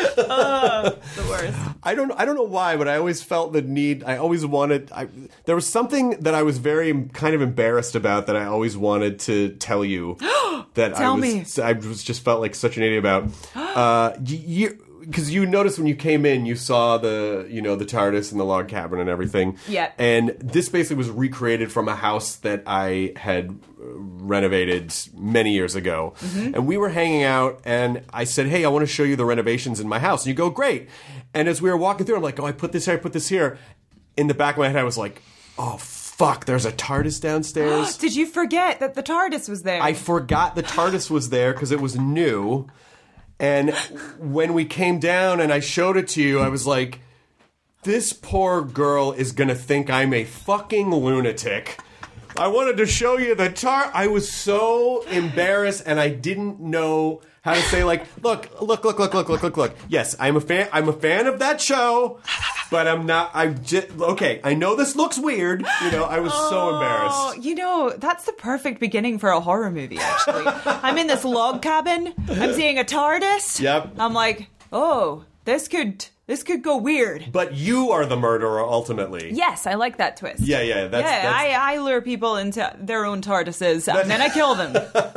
Oh, the worst. I don't I don't know why, but I always felt the need. I always wanted. I, there was something that I was very kind of embarrassed about that I always wanted to tell you. that Tell I was, me. I was just felt like such an idiot about. Uh, you. Because you noticed when you came in, you saw the, you know, the TARDIS and the log cabin and everything. Yeah. And this basically was recreated from a house that I had renovated many years ago. Mm-hmm. And we were hanging out, and I said, hey, I want to show you the renovations in my house. And you go, great. And as we were walking through, I'm like, oh, I put this here, I put this here. In the back of my head, I was like, oh, fuck, there's a TARDIS downstairs. Did you forget that the TARDIS was there? I forgot the TARDIS was there because it was new. And when we came down and I showed it to you, I was like, this poor girl is going to think I'm a fucking lunatic. I wanted to show you the tar. I was so embarrassed, and I didn't know how to say, like, look, look, look, look, look, look, look, look. Yes, I'm a fan. I'm a fan of that show, but I'm not. I just okay. I know this looks weird. You know, I was oh, so embarrassed. You know, that's the perfect beginning for a horror movie. Actually, I'm in this log cabin. I'm seeing a TARDIS. Yep. I'm like, oh, this could. This could go weird. But you are the murderer, ultimately. Yes, I like that twist. Yeah, yeah. That's, yeah, that's... I, I lure people into their own TARDISes, and then I kill them.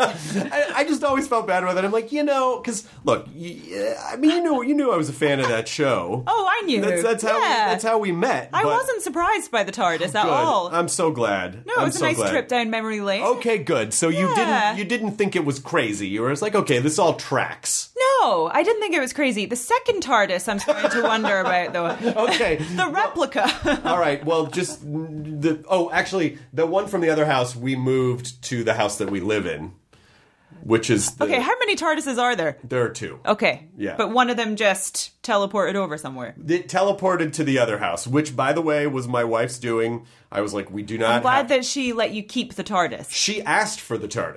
I, I just always felt bad about that. I'm like, you know, because, look, y- I mean, you knew you knew I was a fan of that show. Oh, I knew. That's, that's, how, yeah. we, that's how we met. I but... wasn't surprised by the TARDIS at Good. all. I'm so glad. No, it I'm was a so nice glad. trip down memory lane. Okay, good. So you Yeah. didn't you didn't think it was crazy. You were just like, okay, this all tracks. No, I didn't think it was crazy. The second TARDIS I'm starting to wonder about, though. Okay. The replica. All right. Well, just the oh, actually, the one from the other house, we moved to the house that we live in, which is the, Okay, how many TARDISes are there? there are two. Okay. Yeah. But one of them just teleported over somewhere. It teleported to the other house, which, by the way, was my wife's doing. I was like, we do not. I'm glad have... that she let you keep the TARDIS. She asked for the TARDIS.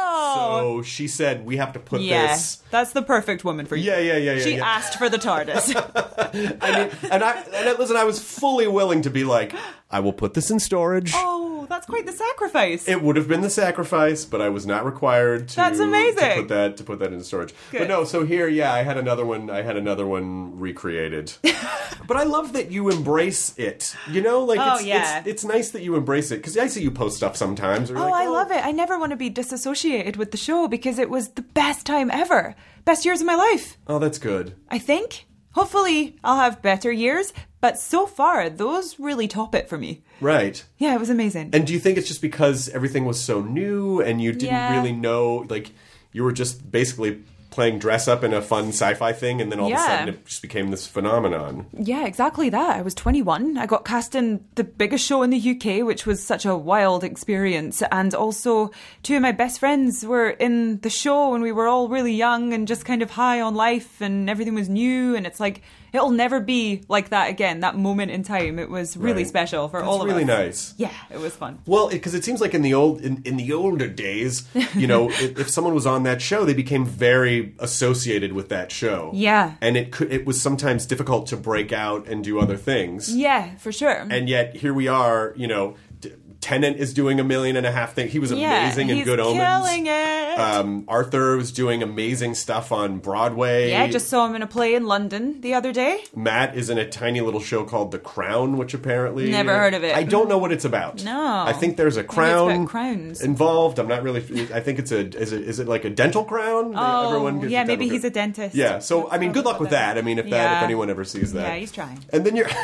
Oh! So she said, we have to put Yeah, this. that's the perfect woman for you. Yeah, yeah, yeah, yeah. She yeah. asked for the TARDIS. I mean, and I, and I, listen, I was fully willing to be like, I will put this in storage. Oh, that's quite the sacrifice. It would have been the sacrifice, but I was not required to. That's amazing. To put that to put that in storage. Good. But no, so here, yeah, I had another one. I had another one recreated. But I love that you embrace it. You know, like Oh, it's, yeah. it's it's nice that you embrace it because I see you post stuff sometimes. Oh, I love it. I never want to be disassociated with the show because it was the best time ever. Best years of my life. Oh, that's good. I think. Hopefully, I'll have better years, but so far, those really top it for me. Right. Yeah, it was amazing. And do you think it's just because everything was so new and you didn't Yeah. really know, like, you were just basically playing dress up in a fun sci-fi thing, and then all Yeah. of a sudden it just became this phenomenon? Yeah, exactly that. I was twenty-one. I got cast in the biggest show in the U K, which was such a wild experience. And also, two of my best friends were in the show, and we were all really young and just kind of high on life, and everything was new. And it's like, it'll never be like that again, that moment in time. It was really Right. special for That's all of really us. nice. Yeah, it was fun. Well, because it, it seems like in the old in, in the older days, you know, if, if someone was on that show, they became very associated with that show. Yeah. And it could it was sometimes difficult to break out and do other things. Yeah, for sure. And yet here we are, you know, d- Tennant is doing a million and a half thing. He was Yeah, amazing in he's Good Omens. killing it. Um, Arthur was doing amazing stuff on Broadway. Yeah, I just saw him in a play in London the other day. Matt is in a tiny little show called The Crown, which apparently... Never heard of it. I don't know what it's about. No. I think there's a Maybe it's crown about crowns. involved. I'm not really... I think it's a... Is it, is it like a dental crown? Oh, Everyone gets yeah, a dental maybe crown. he's a dentist. Yeah, so, I mean, good luck with that. I mean, if that, Yeah. if anyone ever sees that. Yeah, he's trying. And then you're...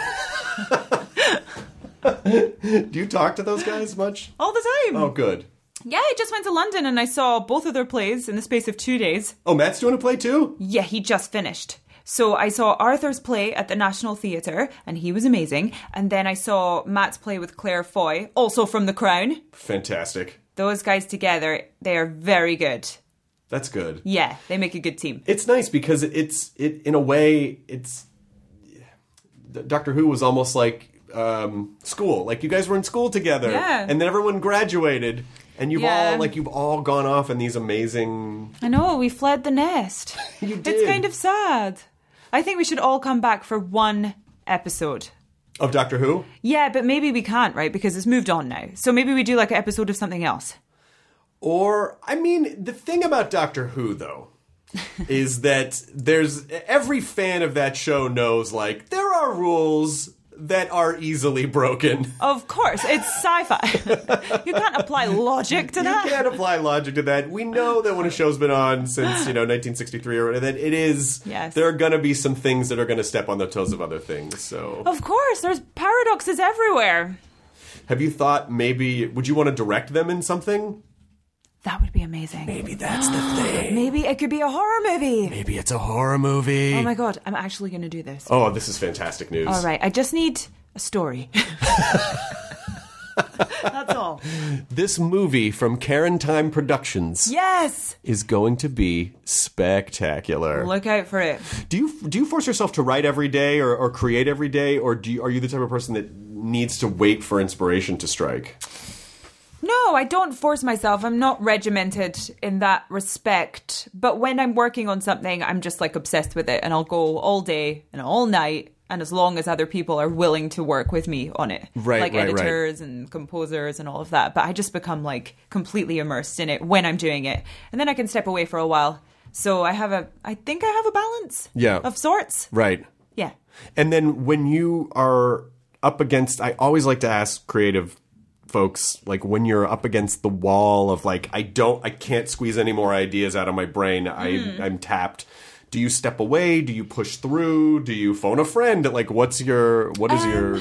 Do you talk to those guys much? All the time. Oh, good. Yeah, I just went to London and I saw both of their plays in the space of two days. Oh, Matt's doing a play too? Yeah, he just finished. So I saw Arthur's play at the National Theatre, and he was amazing. And then I saw Matt's play with Claire Foy, also from The Crown. Fantastic. Those guys together, they are very good. That's good. Yeah, they make a good team. It's nice because it's, it in a way, it's... Doctor Who was almost like um, school. Like, you guys were in school together. Yeah. And then everyone graduated. And you've Yeah. all, like, you've all gone off in these amazing... I know, we fled the nest. You It's did. kind of sad. I think we should all come back for one episode. Of Doctor Who? Yeah, but maybe we can't, right? Because it's moved on now. So maybe we do like an episode of something else. Or, I mean, the thing about Doctor Who, though, is that there's... Every fan of that show knows, like, there are rules that are easily broken. Of course, it's sci-fi. You can't apply logic to that. You can't apply logic to that. We know that when a show's been on since, you know, nineteen sixty-three or whatever, that it is... Yes. There are going to be some things that are going to step on the toes of other things, so... Of course, there's paradoxes everywhere. Have you thought maybe... Would you want to direct them in something? That would be amazing. Maybe that's the thing. Maybe it could be a horror movie. Maybe it's a horror movie. Oh my god, I'm actually going to do this. Oh, this is fantastic news. All right, I just need a story. That's all. This movie from Karen Time Productions Yes! is going to be spectacular. Look out for it. Do you do you force yourself to write every day or, or create every day, or do you, are you the type of person that needs to wait for inspiration to strike? No, I don't force myself. I'm not regimented in that respect. But when I'm working on something, I'm just like obsessed with it. And I'll go all day and all night. And as long as other people are willing to work with me on it. Right, like right, editors and composers and all of that. But I just become like completely immersed in it when I'm doing it. And then I can step away for a while. So I have a, I think I have a balance. Yeah. Of sorts. Right. Yeah. And then when you are up against, I always like to ask creative folks, like when you're up against the wall of like, I don't, I can't squeeze any more ideas out of my brain. I, Mm. I'm tapped. Do you step away? Do you push through? Do you phone a friend? Like, what's your, what is Um, your...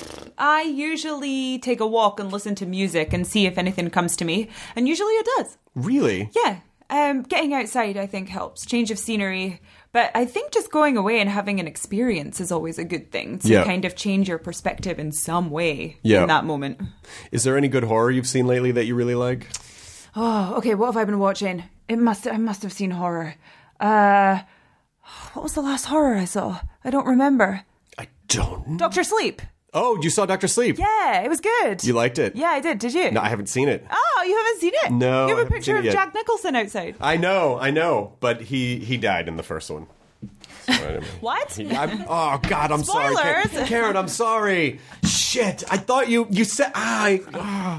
I usually take a walk and listen to music and see if anything comes to me. And usually it does. Really? Yeah. Um, getting outside, I think, helps. Change of scenery. But I think just going away and having an experience is always a good thing to Yeah. kind of change your perspective in some way Yeah. in that moment. Is there any good horror you've seen lately that you really like? Oh, okay. What have I been watching? It must. I must have seen horror. Uh, what was the last horror I saw? I don't remember. I don't know. Doctor Sleep. Oh, you saw Doctor Sleep? Yeah, it was good. You liked it? Yeah, I did. Did you? No, I haven't seen it. Oh, you haven't seen it? No, You I have a haven't picture seen it of yet. Jack Nicholson outside. I know, I know, but he he died in the first one. So, I mean, What? he- I'm- oh God, I'm sorry, Karen. Spoilers. Karen, I'm sorry. Shit, I thought you you said I. ah.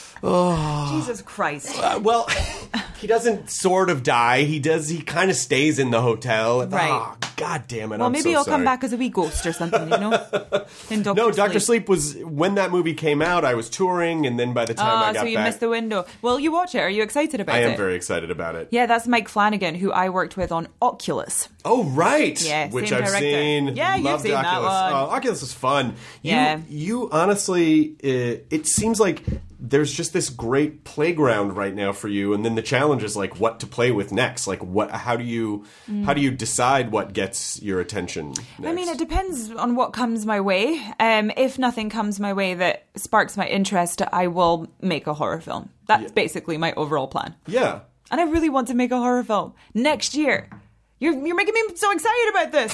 Oh. Jesus Christ. Uh, well, he doesn't sort of die. He does. He kind of stays in the hotel. Right. Oh, God damn it. Well, I'm maybe so he'll sorry. come back as a wee ghost or something, you know? In Doctor No, Sleep. Doctor Sleep was when that movie came out. I was touring, and then by the time Oh, I got so you back, missed the window. Well, you watch it. Are you excited about I it? am very excited about it. Yeah, that's Mike Flanagan, who I worked with on Oculus. Oh, right. Yeah, Which same I've director. seen. Yeah, you've Loved seen that Oculus. one. Oh, Oculus is fun. You, Yeah. You honestly, it, it seems like there's just this great playground right now for you, and then the challenge is like what to play with next. Like what? How do you? How do you decide what gets your attention next? I mean, it depends on what comes my way. Um, if nothing comes my way that sparks my interest, I will make a horror film. That's Yeah. basically my overall plan. Yeah. And I really want to make a horror film next year. You're, you're making me so excited about this.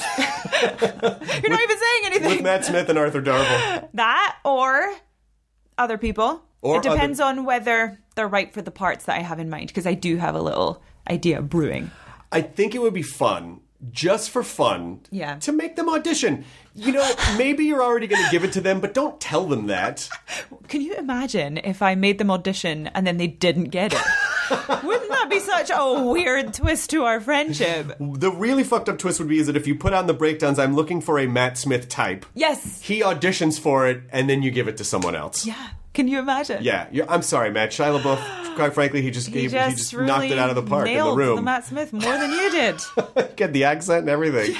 You're not even saying anything. With Matt Smith and Arthur Darvill. That or other people. Or it depends on whether they're right for the parts that I have in mind, because I do have a little idea brewing. I think it would be fun just for fun, Yeah. to make them audition. You know, maybe you're already going to give it to them, but don't tell them that. Can you imagine if I made them audition and then they didn't get it? Wouldn't that be such a weird twist to our friendship? The really fucked up twist would be is that if you put on the breakdowns, I'm looking for a Matt Smith type. Yes. He auditions for it, and then you give it to someone else. Yeah. Can you imagine? Yeah. You're, I'm sorry, Matt. Shia LaBeouf, quite frankly, he just, He he, just, he just really knocked it out of the park in the nailed room. the Matt Smith more than you did. Get the accent and everything.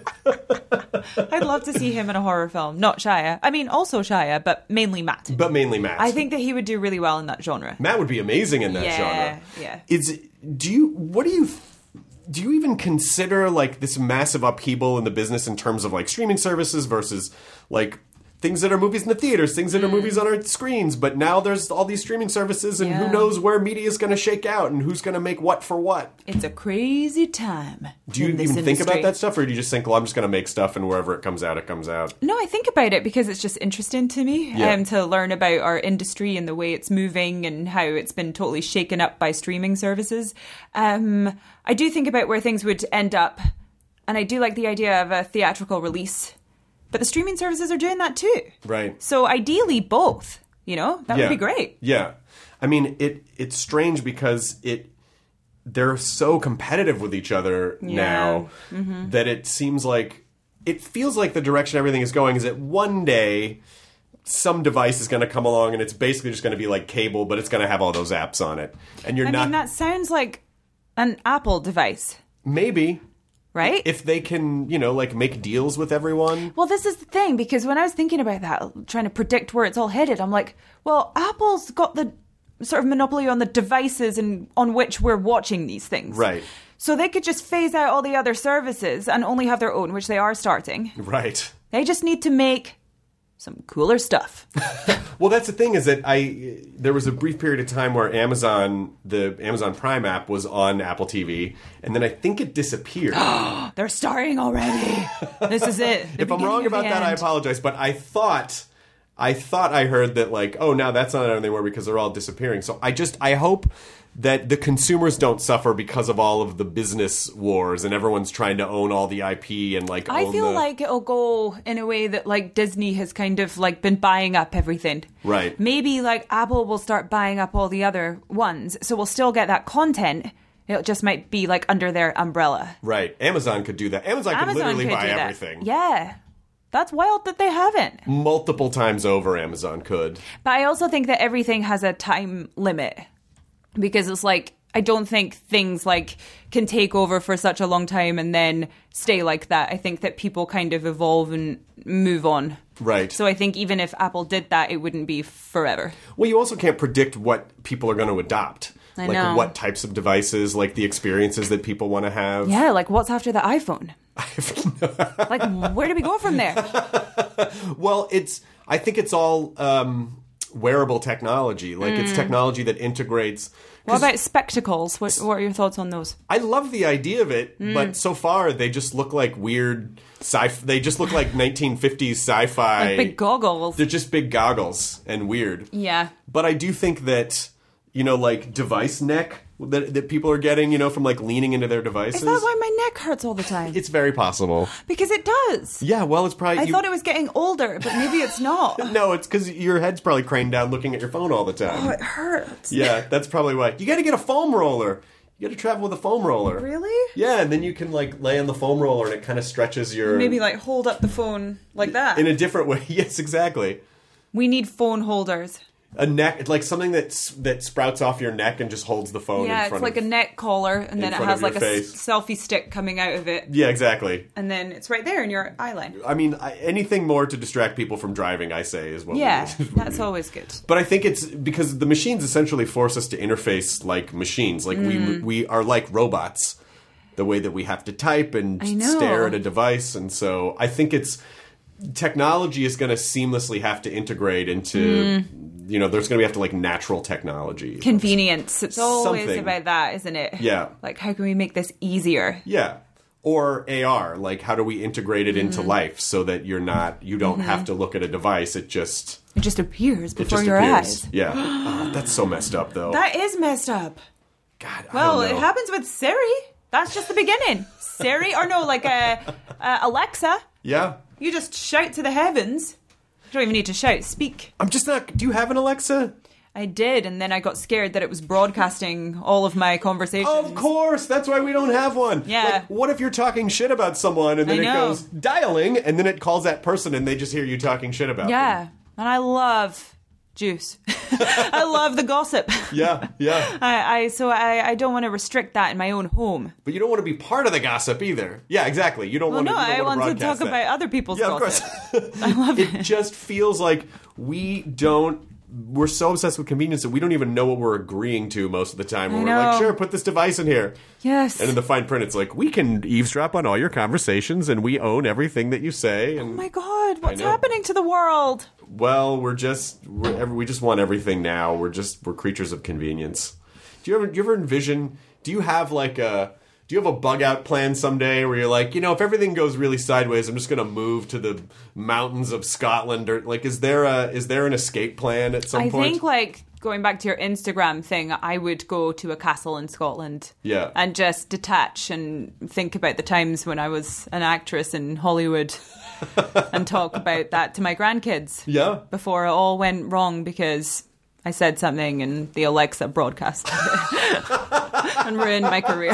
I'd love to see him in a horror film. Not Shia. I mean, also Shia, but mainly Matt. But mainly Matt. I think that he would do really well in that genre. Matt would be amazing in that yeah, genre. Yeah. Is do you what do you do you even consider like this massive upheaval in the business in terms of like streaming services versus like things that are movies in the theaters, things that are movies on our screens, but now there's all these streaming services and Yeah. who knows where media is going to shake out and who's going to make what for what. It's a crazy time. Do you in even this think about industry. that stuff, or do you just think, well, I'm just going to make stuff and wherever it comes out, it comes out? No, I think about it because it's just interesting to me Yeah. um, to learn about our industry and the way it's moving and how it's been totally shaken up by streaming services. Um, I do think about where things would end up, and I do like the idea of a theatrical release. But the streaming services are doing that too. Right. So ideally both, you know, that Yeah. would be great. Yeah. I mean, it it's strange because it they're so competitive with each other now Mm-hmm. that it seems like it feels like the direction everything is going is that one day some device is going to come along and it's basically just going to be like cable, but it's going to have all those apps on it. And you're I not mean, that sounds like an Apple device, maybe right? if they can, you know, like make deals with everyone. Well, this is the thing, because when I was thinking about that, trying to predict where it's all headed, I'm like, well, Apple's got the sort of monopoly on the devices and on which we're watching these things. Right. So they could just phase out all the other services and only have their own, which they are starting. Right. They just need to make some cooler stuff. Well, that's the thing is that I there was a brief period of time where Amazon, the Amazon Prime app was on Apple T V, and then I think it disappeared. They're starting already. This is it. The If I'm beginning wrong of the about that, I end. apologize. But I thought, I thought I heard that like, oh, now that's not anywhere because they're all disappearing. So I just, I hope that the consumers don't suffer because of all of the business wars and everyone's trying to own all the I P and like. I own feel the... like it'll go in a way that like Disney has kind of like been buying up everything. Right. Maybe like Apple will start buying up all the other ones, so we'll still get that content. It just might be like under their umbrella. Right. Amazon could do that. Amazon, could Amazon literally could buy do that. everything. Yeah. That's wild that they haven't. Multiple times over, Amazon could. But I also think that everything has a time limit, because it's like, I don't think things like can take over for such a long time and then stay like that. I think that people kind of evolve and move on. Right. So I think even if Apple did that, it wouldn't be forever. Well, you also can't predict what people are going to adopt. I like know. what types of devices, like the experiences that people want to have. Yeah, like what's after the iPhone? Like, where do we go from there? Well, it's. I think it's all um, wearable technology. Like it's technology that integrates. What about spectacles? What, what are your thoughts on those? I love the idea of it, but so far they just look like weird sci. They just look like nineteen fifties sci-fi. Like big goggles. They're just big goggles and weird. Yeah. But I do think that, you know, like device neck that, that people are getting, you know, from like leaning into their devices. Is that why my neck hurts all the time? It's very possible. Because it does. Yeah, well, it's probably... I you- thought it was getting older, but maybe it's not. No, it's because your head's probably craned down looking at your phone all the time. Oh, it hurts. Yeah, that's probably why. You got to get a foam roller. You got to travel with a foam roller. Really? Yeah, and then you can like lay on the foam roller and it kind of stretches your... Maybe like hold up the phone like that. In a different way. Yes, exactly. We need phone holders. A neck, like something that's, that sprouts off your neck and just holds the phone Yeah, in it's front like of... a neck collar, and then it front has of your like a s- face. selfie stick coming out of it, Yeah, exactly. and then it's right there in your eyeline. I mean, I, anything more to distract people from driving, I say, is what Yeah, we, is what we that's need. always good. But I think it's because the machines essentially force us to interface like machines. Like Mm. we we are like robots. The way that we have to type and I know. stare at a device, and so I think it's technology is going to seamlessly have to integrate into. Mm. You know, there's going to have to like natural technology. Convenience. It's always Something. about that, isn't it? Yeah. Like, how can we make this easier? Yeah. Or A R, like how do we integrate it Mm. into life so that you're not, you don't have to look at a device. It just, It just appears it before just your appears. eyes. Yeah. Oh, that's so messed up, though. That is messed up. God, I Well, don't it know. happens with Siri. That's just the beginning. Siri, or no, like uh, uh, Alexa. Yeah. You just shout to the heavens. You don't even need to shout. Speak. I'm just not... Do you have an Alexa? I did, and then I got scared that it was broadcasting all of my conversations. Of course! That's why we don't have one. Yeah. Like, what if you're talking shit about someone and then I it know. goes dialing and then it calls that person and they just hear you talking shit about Yeah, them? and I love juice. I love the gossip. Yeah, yeah. I, I so I, I don't want to restrict that in my own home. But you don't want to be part of the gossip either. Yeah, exactly. You don't Well, want no, to. You don't I want want to to talk broadcast that. about other people's Yeah, of gossip. course. I love it. It just feels like we don't. We're so obsessed with convenience that we don't even know what we're agreeing to most of the time. When I we're like, know. sure, put this device in here. Yes. And in the fine print, it's like, we can eavesdrop on all your conversations and we own everything that you say. And Oh my God, what's know. happening to the world? well, we're just we're every, we just want everything now. We're just we're creatures of convenience. Do you ever do you ever envision? Do you have like a do you have a bug out plan someday where you're like, you know, if everything goes really sideways, I'm just going to move to the mountains of Scotland, or like, is there a is there an escape plan at some I point? think, like, going back to your Instagram thing, I would go to a castle in Scotland. Yeah. And just detach and think about the times when I was an actress in Hollywood and talk about that to my grandkids. Yeah. Before it all went wrong because I said something and the Alexa broadcast and ruined my career.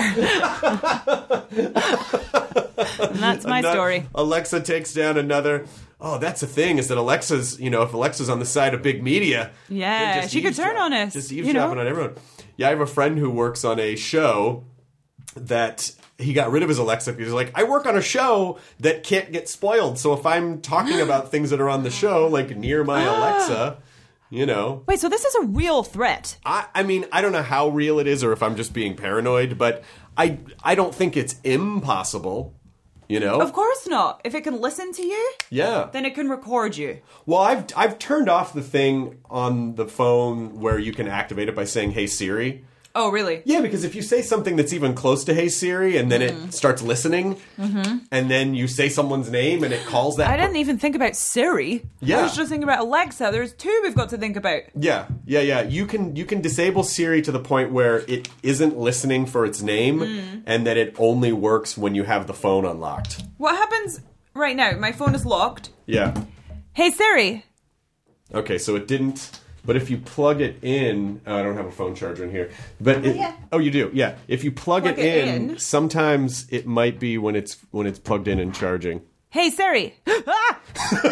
And that's my Ano- story. Alexa takes down another. Oh, that's the thing, is that Alexa's, you know, if Alexa's on the side of big media. Yeah, they're just she could turn eavesdrop- on us, Just you eavesdropping know? on everyone. Yeah, I have a friend who works on a show that he got rid of his Alexa because he's like, I work on a show that can't get spoiled. So if I'm talking about things that are on the show, like near my Alexa, you know. Wait, so this is a real threat? I, I mean, I don't know how real it is or if I'm just being paranoid, but I, I don't think it's impossible. You know? Of course not. If it can listen to you, Yeah. then it can record you. Well, I've I've turned off the thing on the phone where you can activate it by saying, "Hey Siri." Oh, really? Yeah, because if you say something that's even close to "Hey Siri" and then Mm-hmm. it starts listening, mm-hmm. and then you say someone's name and it calls that. I per- didn't even think about Siri. Yeah. I was just thinking about Alexa. There's two we've got to think about. Yeah, yeah, yeah. You can you can disable Siri to the point where it isn't listening for its name, Mm. and that it only works when you have the phone unlocked. What happens right now? My phone is locked. Yeah. Hey, Siri. Okay, so it didn't. But if you plug it in, oh, I don't have a phone charger in here. But it, yeah. oh, you do, yeah. If you plug, Plug it, it in, in. sometimes it might be when it's when it's plugged in and charging. Hey, Siri. Ah!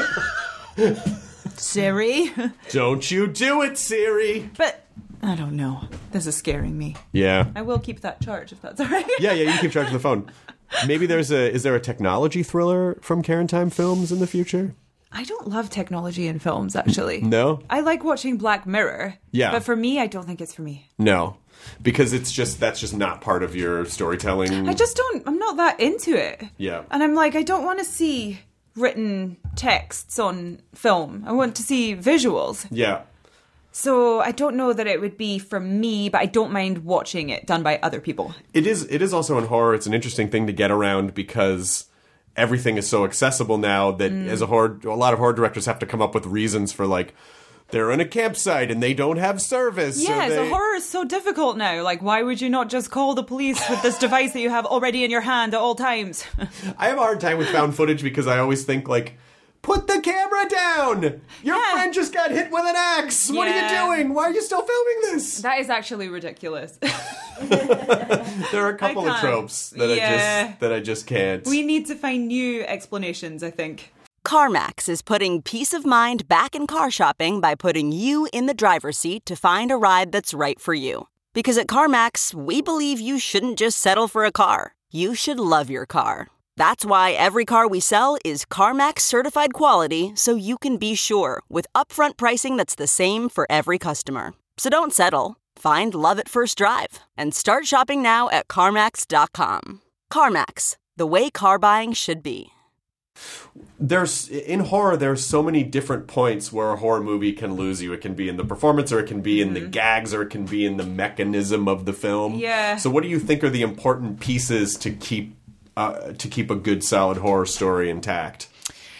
Siri. Don't you do it, Siri? But I don't know. This is scaring me. Yeah, I will keep that charge if that's all right. yeah, yeah. You can keep charging the phone. Maybe there's a is there a technology thriller from Karen Time Films in the future? I don't love technology in films, actually. No, I like watching Black Mirror. Yeah. But for me, I don't think it's for me. no, because it's just that's just not part of your storytelling. I just don't, I'm not that into it. Yeah. And I'm like, I don't want to see written texts on film. I want to see visuals. yeah. So I don't know that it would be for me, but I don't mind watching it done by other people. It is. It is also in horror. It's an interesting thing to get around because everything is so accessible now that Mm. as a horror, a lot of horror directors have to come up with reasons for like they're in a campsite and they don't have service. or Yeah, they... so horror is so difficult now. Like, why would you not just call the police with this device that you have already in your hand at all times? I have a hard time with found footage because I always think like, put the camera down. Your Yeah. friend just got hit with an axe. What are Yeah. you doing? Why are you still filming this? That is actually ridiculous. There are a couple of can't. tropes that I Yeah. just that I just can't. We need to find new explanations, I think. CarMax is putting peace of mind back in car shopping by putting you in the driver's seat to find a ride that's right for you. Because at CarMax, we believe you shouldn't just settle for a car. You should love your car. That's why every car we sell is CarMax certified quality, so you can be sure with upfront pricing that's the same for every customer. So don't settle. Find love at first drive and start shopping now at CarMax dot com. CarMax, the way car buying should be. There's in horror there's so many different points where a horror movie can lose you. It can be in the performance, or it can be in the gags, or it can be in the mechanism of the film. Yeah. So what do you think are the important pieces to keep uh, to keep a good solid horror story intact?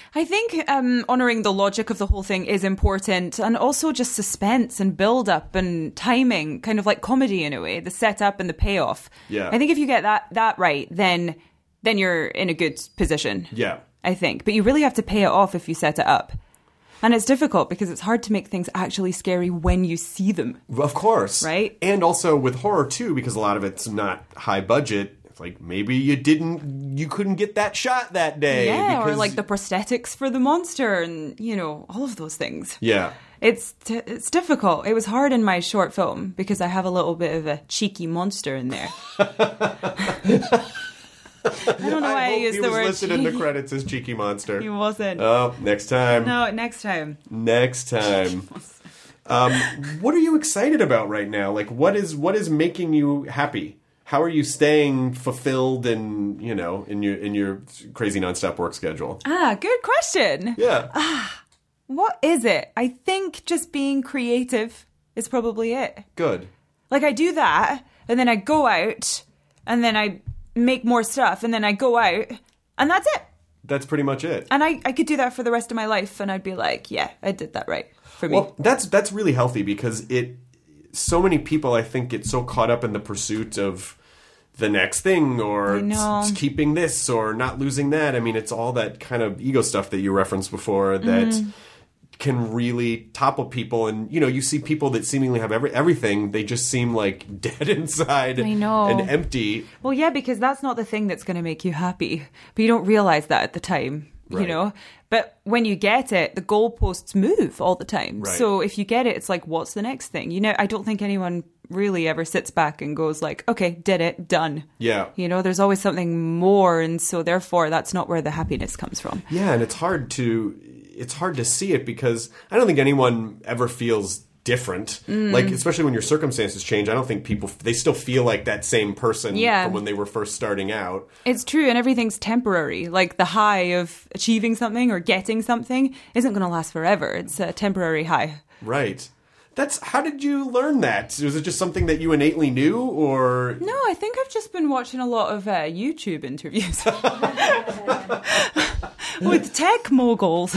I think um, honouring the logic of the whole thing is important, and also just suspense and build-up and timing, kind of like comedy in a way, the setup and the payoff. Yeah. I think if you get that that right, then then you're in a good position. Yeah. I think. But you really have to pay it off if you set it up. And it's difficult because it's hard to make things actually scary when you see them. Of course. Right? And also with horror, too, because a lot of it's not high budget. It's like maybe you didn't, you couldn't get that shot that day. Yeah, because... or like the prosthetics for the monster and, you know, all of those things. Yeah. It's t- it's difficult. It was hard in my short film because I have a little bit of a cheeky monster in there. I don't know why I, I used the word he was listed cheeky. in the credits as Cheeky Monster. He wasn't. Oh, next time. No, next time. Next time. um, what are you excited about right now? Like, what is what is making you happy? How are you staying fulfilled and, you know, in your in your crazy nonstop work schedule? Ah, good question. Yeah. Ah, what is it? I think just being creative is probably it. Good. Like, I do that, and then I go out, and then I make more stuff, and then I go out, and that's it. That's pretty much it. And I, I could do that for the rest of my life, and I'd be like, yeah, I did that right for me. Well, that's that's really healthy because it. So many people, I think, get so caught up in the pursuit of the next thing or I know. s- keeping this or not losing that. I mean, it's all that kind of ego stuff that you referenced before that Mm-hmm. can really topple people. And, you know, you see people that seemingly have every everything. They just seem like dead inside I know. and empty. Well, yeah, because that's not the thing that's going to make you happy. But you don't realize that at the time, you Right. know? But when you get it, the goalposts move all the time. Right. So if you get it, it's like, what's the next thing? You know, I don't think anyone really ever sits back and goes like, okay, did it, done. Yeah. You know, there's always something more. And so therefore, that's not where the happiness comes from. Yeah, and it's hard to it's hard to see it because I don't think anyone ever feels different. Mm. Like, especially when your circumstances change, I don't think people, they still feel like that same person Yeah. from when they were first starting out. It's true, and everything's temporary. Like the high of achieving something or getting something isn't going to last forever. It's a temporary high. Right. That's, how did you learn that? Was it just something that you innately knew, or? No, I think I've just been watching a lot of uh, YouTube interviews with tech moguls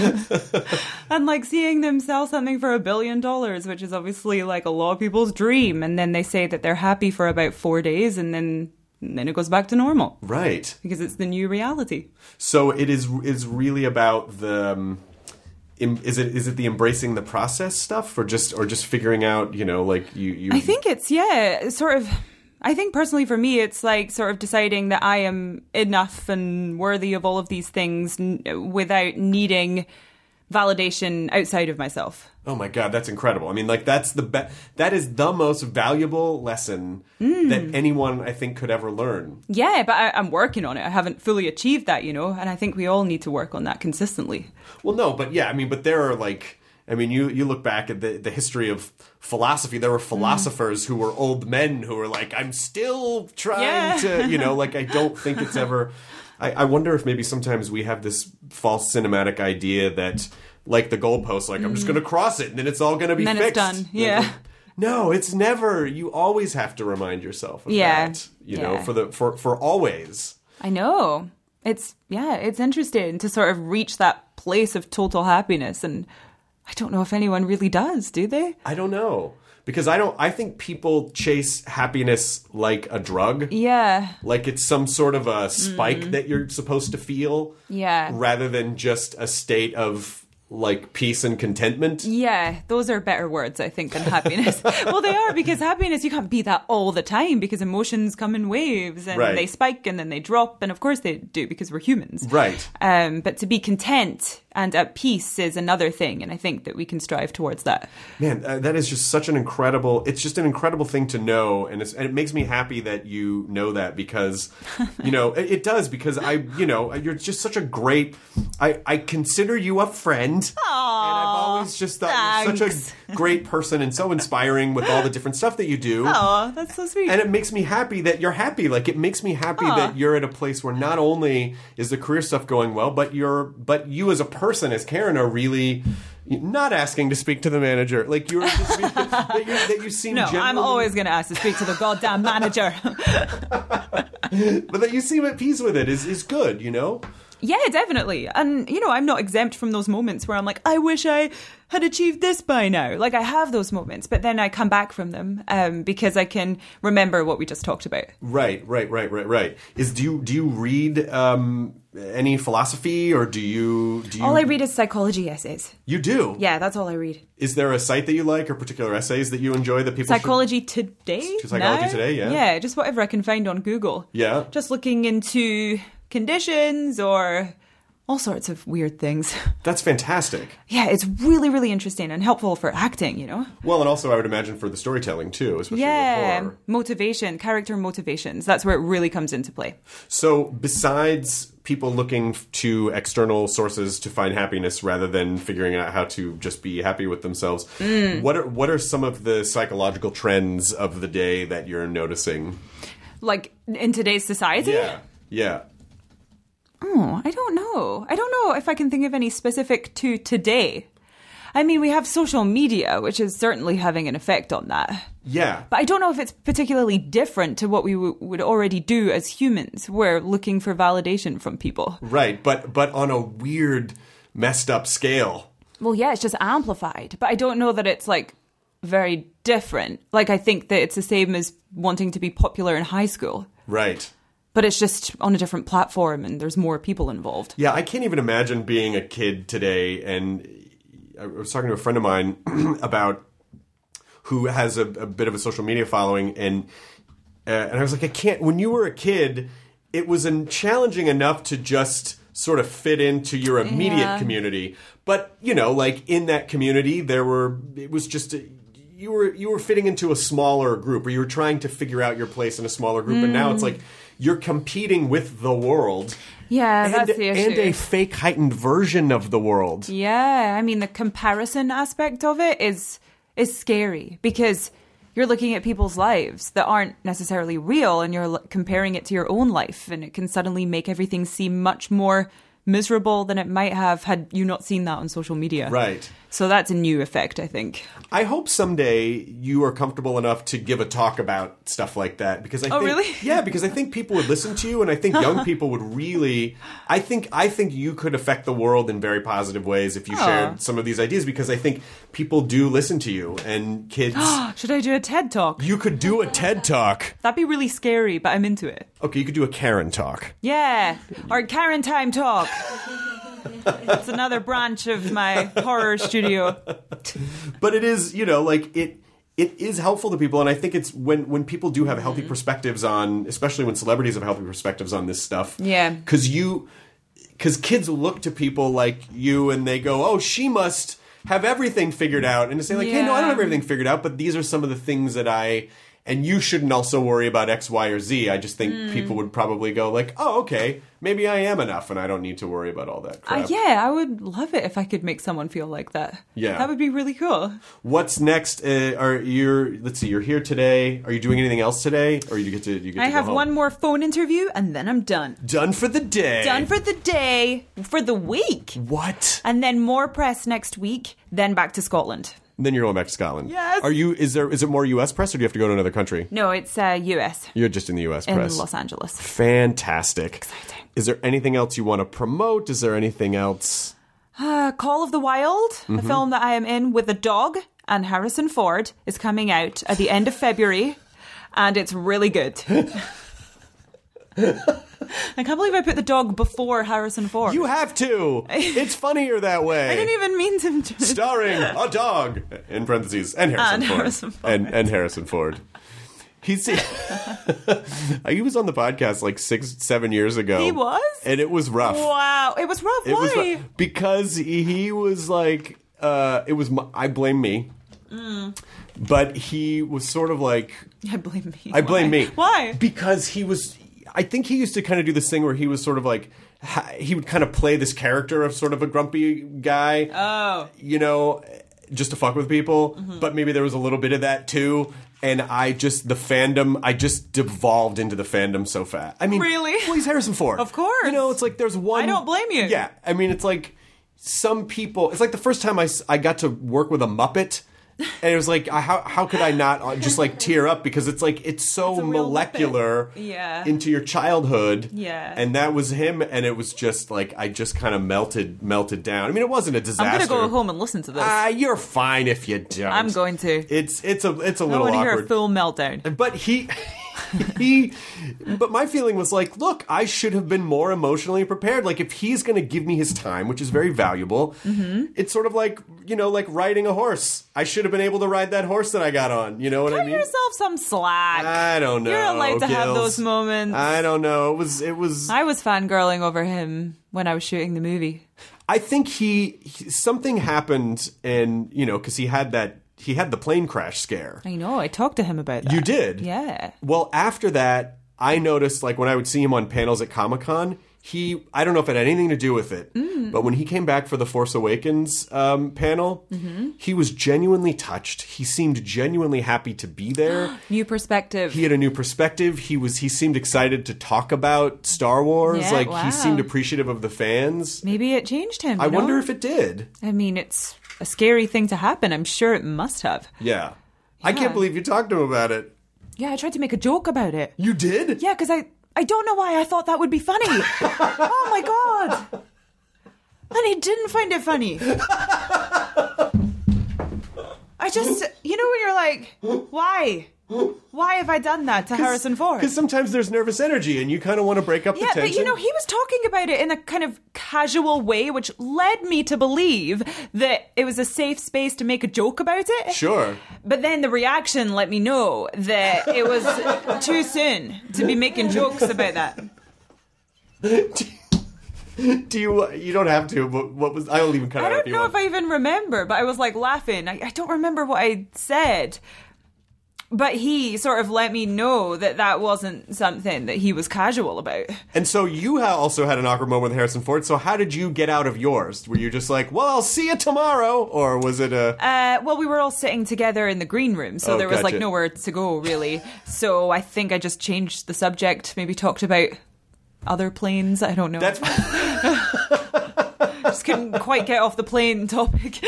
and like seeing them sell something for a billion dollars, which is obviously like a lot of people's dream. And then they say that they're happy for about four days and then and then it goes back to normal. Right. Because it's the new reality. So it is is really about the... Um, im- is it is it the embracing the process stuff, or just or just figuring out, you know, like you... you... I think it's, yeah, sort of... I think personally for me, it's like sort of deciding that I am enough and worthy of all of these things n- without needing validation outside of myself. Oh my God, that's incredible. I mean, like, that's the be- that is the most valuable lesson Mm. that anyone, I think, could ever learn. Yeah, but I, I'm working on it. I haven't fully achieved that, you know, and I think we all need to work on that consistently. Well, no, but yeah, I mean, but there are like, I mean, you, you look back at the, the history of philosophy, there were philosophers mm. who were old men who were like, I'm still trying yeah. to, you know, like, I don't think it's ever... I, I wonder if maybe sometimes we have this false cinematic idea that, like the goalpost, like, mm. I'm just going to cross it and then it's all going to be and fixed. Then it's done, yeah. No, it's never. You always have to remind yourself of yeah. that, you yeah. know, for the for, for always. I know. It's, yeah, it's interesting to sort of reach that place of total happiness. And I don't know if anyone really does, do they? I don't know. Because I don't, I think people chase happiness like a drug. Yeah. Like it's some sort of a spike mm. that you're supposed to feel. Yeah. Rather than just a state of like peace and contentment. Yeah, those are better words, I think, than happiness. Well, they are, because happiness, you can't be that all the time because emotions come in waves and right. they spike and then they drop. And of course they do because we're humans. Right. Um, but to be content and at peace is another thing. And I think that we can strive towards that. Man, uh, that is just such an incredible, it's just an incredible thing to know. And, it's, and it makes me happy that you know that because, you know, it, it does because I, you know, you're just such a great, I, I consider you a friend. Aww, and I've always just thought thanks. you're such a great person and so inspiring with all the different stuff that you do. Oh, that's so sweet. And it makes me happy that you're happy. Like, it makes me happy Aww. that you're at a place where not only is the career stuff going well, but you're, but you as a person, as Karen, are really not asking to speak to the manager. Like, you're just that, you, that you seem no, genuinely... I'm always going to ask to speak to the goddamn manager. But that you seem at peace with it is, is good, you know? Yeah, definitely. And, you know, I'm not exempt from those moments where I'm like, I wish I had achieved this by now. Like, I have those moments, but then I come back from them um, because I can remember what we just talked about. Right, right, right, right, right. Is do you do you read um, any philosophy, or do you do you? All I read is psychology essays. You do? Yeah, that's all I read. Is there a site that you like, or particular essays that you enjoy that people? Psychology should... Today. Psychology now? Today, yeah. Yeah, just whatever I can find on Google. Yeah. Just looking into conditions or all sorts of weird things. That's fantastic. Yeah, it's really, really interesting and helpful for acting, you know? Well, and also I would imagine for the storytelling too, especially yeah, with horror. Motivation, character motivations. That's where it really comes into play. So besides people looking to external sources to find happiness rather than figuring out how to just be happy with themselves, mm. what are what are some of the psychological trends of the day that you're noticing? Like in today's society? Yeah, yeah. Oh, I don't know. I don't know if I can think of any specific to today. I mean, we have social media, which is certainly having an effect on that. Yeah. But I don't know if it's particularly different to what we w- would already do as humans. We're looking for validation from people. Right, but but on a weird, messed up scale. Well, yeah, it's just amplified. But I don't know that it's, like, very different. Like, I think that it's the same as wanting to be popular in high school. Right. But it's just on a different platform and there's more people involved. Yeah, I can't even imagine being a kid today. And I was talking to a friend of mine about who has a, a bit of a social media following. And uh, and I was like, I can't. When you were a kid, it was an, challenging enough to just sort of fit into your immediate Yeah. community. But, you know, like in that community, there were, it was just, a, you were you were fitting into a smaller group, or you were trying to figure out your place in a smaller group. Mm. And now it's like, you're competing with the world. Yeah, and, that's the issue. And a fake heightened version of the world. Yeah, I mean, the comparison aspect of it is is scary because you're looking at people's lives that aren't necessarily real and you're l- comparing it to your own life, and it can suddenly make everything seem much more miserable than it might have had you not seen that on social media. Right. So that's a new effect, I think. I hope someday you are comfortable enough to give a talk about stuff like that, because I oh, think, really? yeah, because I think people would listen to you, and I think young people would really. I think I think you could affect the world in very positive ways if you oh. shared some of these ideas, because I think people do listen to you, and kids. Should I do a TED Talk? You could do a TED Talk. That'd be really scary, but I'm into it. Okay, you could do a Karen Talk. Yeah, or Karen Time Talk. It's another branch of my horror studio. But it is, you know, like it it is helpful to people, and I think it's when when people do have healthy perspectives on, especially when celebrities have healthy perspectives on this stuff. Yeah. Because you, because kids look to people like you and they go, oh, she must have everything figured out. And to say like, hey, no, I don't have everything figured out, but these are some of the things that I... And you shouldn't also worry about X, Y, or Z. I just think mm. people would probably go like, oh, okay, maybe I am enough and I don't need to worry about all that crap. Uh, yeah, I would love it if I could make someone feel like that. Yeah. That would be really cool. What's next? Uh, are you let's see, you're here today. Are you doing anything else today? Or you get to you get I to go have home? one more phone interview and then I'm done. Done for the day. Done for the day. For the week. What? And then more press next week, then back to Scotland. Then you're going back to Scotland. Yes. Are you? Is there? Is it more U S press, or do you have to go to another country? No, it's uh, U S. You're just in the U S in press. In Los Angeles. Fantastic. Exciting. Is there anything else you want to promote? Is there anything else? Uh, Call of the Wild, mm-hmm. a film that I am in with a dog and Harrison Ford, is coming out at the end of February, and it's really good. I can't believe I put the dog before Harrison Ford. You have to. It's funnier that way. I didn't even mean to. to Starring a dog, in parentheses, and Harrison and Ford. Harrison Ford. And, and Harrison Ford. He's, he was on the podcast like six, seven years ago. He was? And it was rough. Wow. It was rough. It Why? was rough because he was like, uh, it was, my, I blame me. Mm. But he was sort of like... I blame me. I blame Why? me. Why? Because he was... I think he used to kind of do this thing where he was sort of like, he would kind of play this character of sort of a grumpy guy. Oh. You know, just to fuck with people. Mm-hmm. But maybe there was a little bit of that too. And I just, the fandom, I just devolved into the fandom so fast. I mean, really? Well, he's Harrison Ford. Of course. You know, it's like there's one. I don't blame you. Yeah. I mean, it's like some people, it's like the first time I, I got to work with a Muppet. And it was like, how how could I not just like tear up, because it's like it's so It's a real molecular Muppet. Yeah. into your childhood. Yeah. And that was him, and it was just like I just kind of melted melted down. I mean, it wasn't a disaster. I'm going to go home and listen to this. Ah, you're fine if you don't. I'm going to. It's it's a it's a I little want to hear awkward. a full meltdown. But he, he, but my feeling was like, look, I should have been more emotionally prepared. Like, if he's going to give me his time, which is very valuable, mm-hmm. it's sort of like, you know, like riding a horse. I should have been able to ride that horse that I got on. You know what Cut I mean? yourself some slack. I don't know. You're allowed to have Gills. those moments. I don't know. It was, it was. I was fangirling over him when I was shooting the movie. I think he, he something happened, and you know, because he had that. He had the plane crash scare. I know. I talked to him about that. You did? Yeah. Well, after that, I noticed, like, when I would see him on panels at Comic-Con, he, I don't know if it had anything to do with it, mm. but when he came back for the Force Awakens um, panel, mm-hmm. he was genuinely touched. He seemed genuinely happy to be there. New perspective. He had a new perspective. He was. He seemed excited to talk about Star Wars. Yeah, like, wow. he seemed appreciative of the fans. Maybe it changed him. I you know? wonder if it did. I mean, it's a scary thing to happen. I'm sure it must have. Yeah. Yeah. I can't believe you talked to him about it. Yeah, I tried to make a joke about it. You did? Yeah, because I, I don't know why I thought that would be funny. Oh, my God. And he didn't find it funny. I just, you know when you're like, why? Why have I done that to Harrison Ford? Because sometimes there's nervous energy and you kind of want to break up yeah, the tension. but you know, he was talking about it in a kind of casual way, which led me to believe that it was a safe space to make a joke about it. Sure. But then the reaction let me know that it was too soon to be making jokes about that. Do you, you don't have to, but what was, I'll even cut I out don't if you know want. if I even remember, but I was like laughing. I, I don't remember what I said. But he sort of let me know that that wasn't something that he was casual about. And so you ha- also had an awkward moment with Harrison Ford. So how did you get out of yours? Were you just like, well, I'll see you tomorrow? Or was it a... Uh, well, we were all sitting together in the green room, so Oh, there was gotcha. like nowhere to go, really. So I think I just changed the subject, maybe talked about other planes. I don't know. That's... Just couldn't quite get off the plane topic.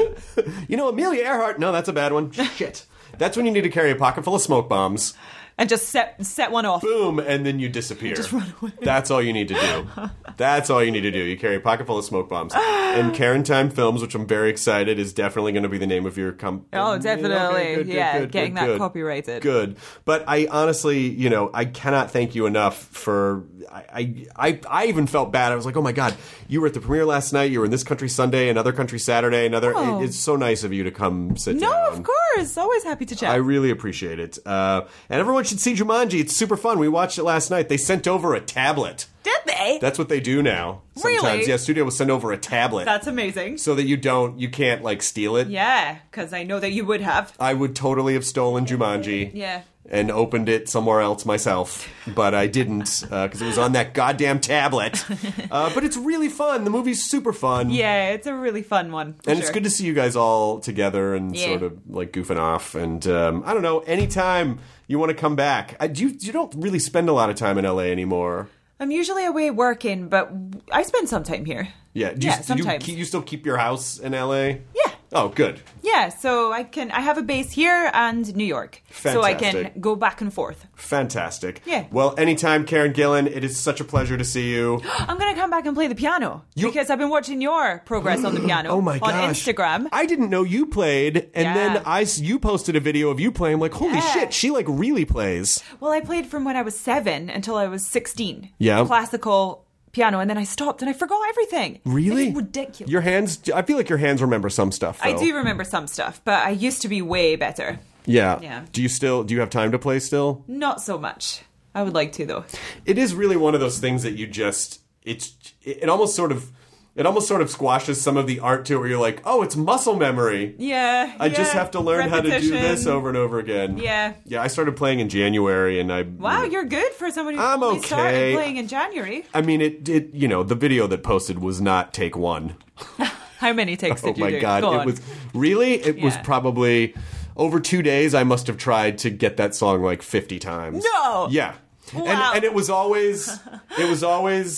You know, Amelia Earhart. No, that's a bad one. Shit. That's when you need to carry a pocket full of smoke bombs. And just set set one off. Boom, and then you disappear. Just run away. That's all you need to do. That's all you need to do. You carry a pocket full of smoke bombs. And Karen Time Films, which I'm very excited, is definitely going to be the name of your company. Oh, definitely. Okay, good, good, yeah, good, getting good, that good. copyrighted. Good. But I honestly, you know, I cannot thank you enough for... I, I, I even felt bad. I was like, oh my God, you were at the premiere last night. You were in This Country Sunday, Another Country Saturday, another... Oh. It, it's so nice of you to come sit No, down. of course. Always happy to chat. I really appreciate it. Uh, and everyone should see Jumanji. It's super fun. We watched it last night. They sent over a tablet. Did they? That's what they do now. Sometimes. Really? Yeah, studio will send over a tablet. That's amazing. So that you don't, you can't like steal it. Yeah, because I know that you would have. I would totally have stolen Jumanji. Yeah. And opened it somewhere else myself. But I didn't, because uh, it was on that goddamn tablet. Uh, but it's really fun. The movie's super fun. Yeah, it's a really fun one. And sure. it's good to see you guys all together and Yeah. sort of like goofing off. And um, I don't know, anytime you want to come back. I, you, you don't really spend a lot of time in L A anymore. I'm usually away working, but I spend some time here. Yeah, do you, Yeah, do you, sometimes. keep- you still keep your house in L A? Yeah. Oh, good. Yeah, so I can I have a base here and New York. So I can Fantastic. go back and forth. Fantastic. Yeah. Well, anytime, Karen Gillan, it is such a pleasure to see you. I'm going to come back and play the piano You- because I've been watching your progress on the piano Oh my on gosh. Instagram. I didn't know you played, and Yeah. then I s- you posted a video of you playing. I'm like, holy Yeah. shit, she like really plays. Well, I played from when I was seven until I was sixteen. Yeah. Classical piano, and then I stopped and I forgot everything. Really? It's ridiculous. Your hands, I feel like your hands remember some stuff, though. I do remember some stuff, but I used to be way better. Yeah. Yeah. Do you still, do you have time to play still? Not so much. I would like to, though. It is really one of those things that you just, it's, it, it almost sort of, it almost sort of squashes some of the art to it where you're like, oh, it's muscle memory. Yeah. I just yeah. have to learn how to do Repetition. this over and over again. Yeah. Yeah, I started playing in January and I... Wow, you're good for somebody who I'm only okay. started playing in January. I mean, it, it, you know, the video that posted was not take one. How many takes Oh did you my do? God. Go It on. was, really? It was Yeah. probably, over two days, I must have tried to get that song like fifty times. No! Yeah. Wow. And, and it was always, it was always...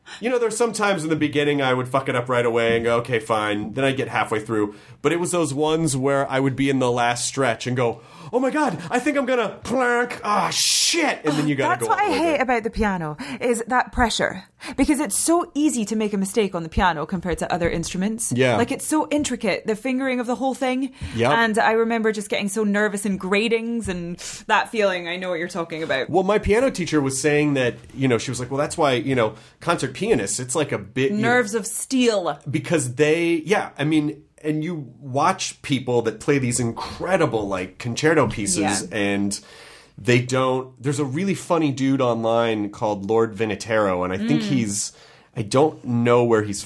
you know, there's some times in the beginning I would fuck it up right away and go, okay, fine. Then I'd get halfway through. But it was those ones where I would be in the last stretch and go, oh my God, I think I'm going to plank. Ah, shit. And then you got to That's go. what I hate it. about the piano, is that pressure. Because it's so easy to make a mistake on the piano compared to other instruments. Yeah. Like, it's so intricate, the fingering of the whole thing. Yep. And I remember just getting so nervous in gradings and that feeling. I know what you're talking about. Well, my piano teacher was saying that, you know, she was like, well, that's why, you know, concert pianists, it's like a bit... Nerves you know, of steel. Because they, yeah, I mean... And you watch people that play these incredible, like, concerto pieces, Yeah. and they don't... There's a really funny dude online called Lord Vinatero, and I think Mm. he's... I don't know where he's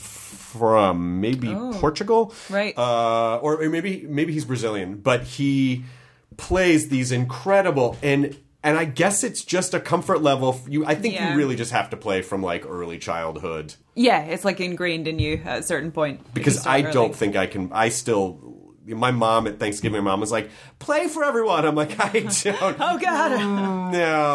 from. Maybe Oh. Portugal? Right. Uh, or maybe maybe he's Brazilian. But he plays these incredible... and. And I guess it's just a comfort level. You, I think Yeah. you really just have to play from, like, early childhood. Yeah, it's like ingrained in you at a certain point. if you Because start I early. don't think I can. I still. My mom at Thanksgiving, my mom was like, "Play for everyone." I'm like, I don't. Oh, God.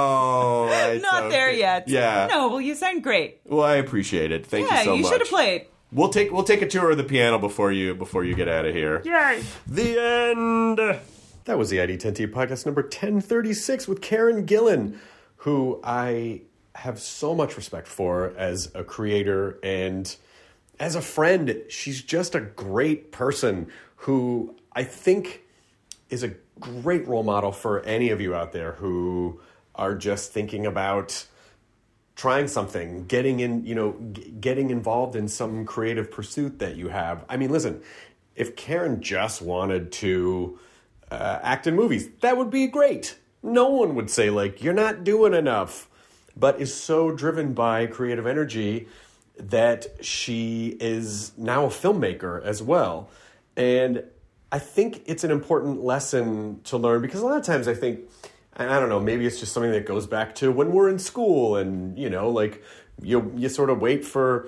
No, it's Not there okay. yet. Yeah. No, well, you sound great. Well, I appreciate it. Thank yeah, you so you much. should have played. We'll take we'll take a tour of the piano before you before you get out of here. Yay. The end. That was the I D ten T podcast number ten thirty-six with Karen Gillan, who I have so much respect for as a creator and as a friend. She's just a great person who I think is a great role model for any of you out there who are just thinking about trying something, getting in, you know, g- getting involved in some creative pursuit that you have. I mean, listen, if Karen just wanted to uh, act in movies, that would be great. No one would say, like, you're not doing enough, but is so driven by creative energy that she is now a filmmaker as well. And I think it's an important lesson to learn, because a lot of times I think, and I don't know, maybe it's just something that goes back to when we're in school and, you know, like you you sort of wait for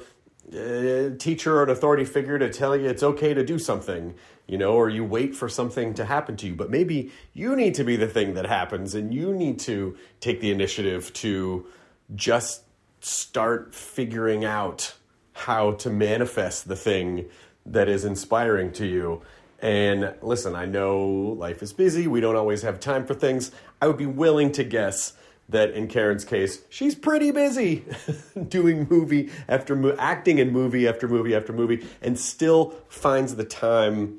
a teacher or an authority figure to tell you it's okay to do something, you know, or you wait for something to happen to you. But maybe you need to be the thing that happens, and you need to take the initiative to just start figuring out how to manifest the thing that is inspiring to you. And listen, I know life is busy. We don't always have time for things. I would be willing to guess that in Karen's case, she's pretty busy doing movie after movie, acting in movie after movie after movie, and still finds the time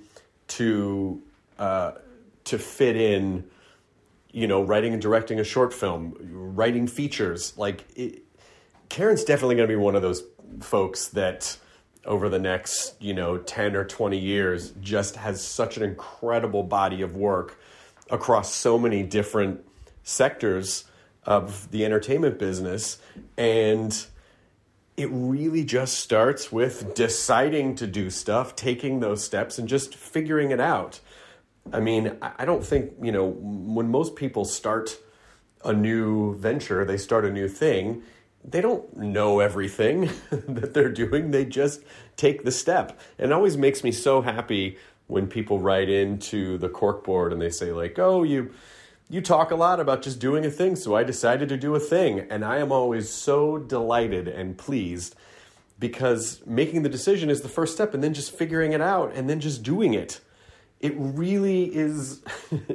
to uh, to fit in, you know, writing and directing a short film, writing features. Like, it, Karen's definitely going to be one of those folks that over the next, you know, ten or twenty years just has such an incredible body of work across so many different sectors of the entertainment business. And it really just starts with deciding to do stuff, taking those steps, and just figuring it out. I mean, I don't think, you know, when most people start a new venture, they start a new thing, they don't know everything that they're doing. They just take the step. And it always makes me so happy when people write into the Corkboard and they say, like, oh, you you talk a lot about just doing a thing, so I decided to do a thing. And I am always so delighted and pleased, because making the decision is the first step, and then just figuring it out and then just doing it. It really is,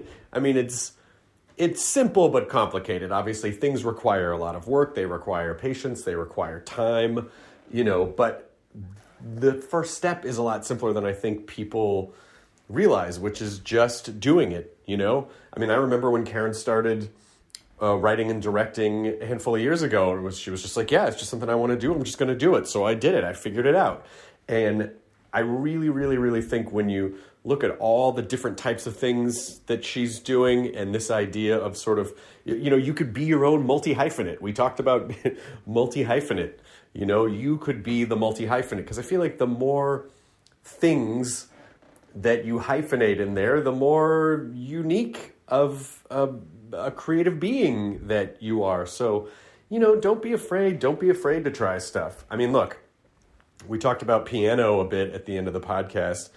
I mean, it's it's simple but complicated. Obviously, things require a lot of work. They require patience. They require time, you know, but the first step is a lot simpler than I think people realize, which is just doing it, you know? I mean, I remember when Karen started uh, writing and directing a handful of years ago, it was, she was just like, yeah, it's just something I want to do. I'm just going to do it. So I did it. I figured it out. And I really, really, really think when you look at all the different types of things that she's doing, and this idea of sort of, you know, you could be your own multi-hyphenate. We talked about multi-hyphenate. You know, you could be the multi-hyphenate, because I feel like the more things that you hyphenate in there, the more unique of a, a creative being that you are. So, you know, don't be afraid. Don't be afraid to try stuff. I mean, look, we talked about piano a bit at the end of the podcast,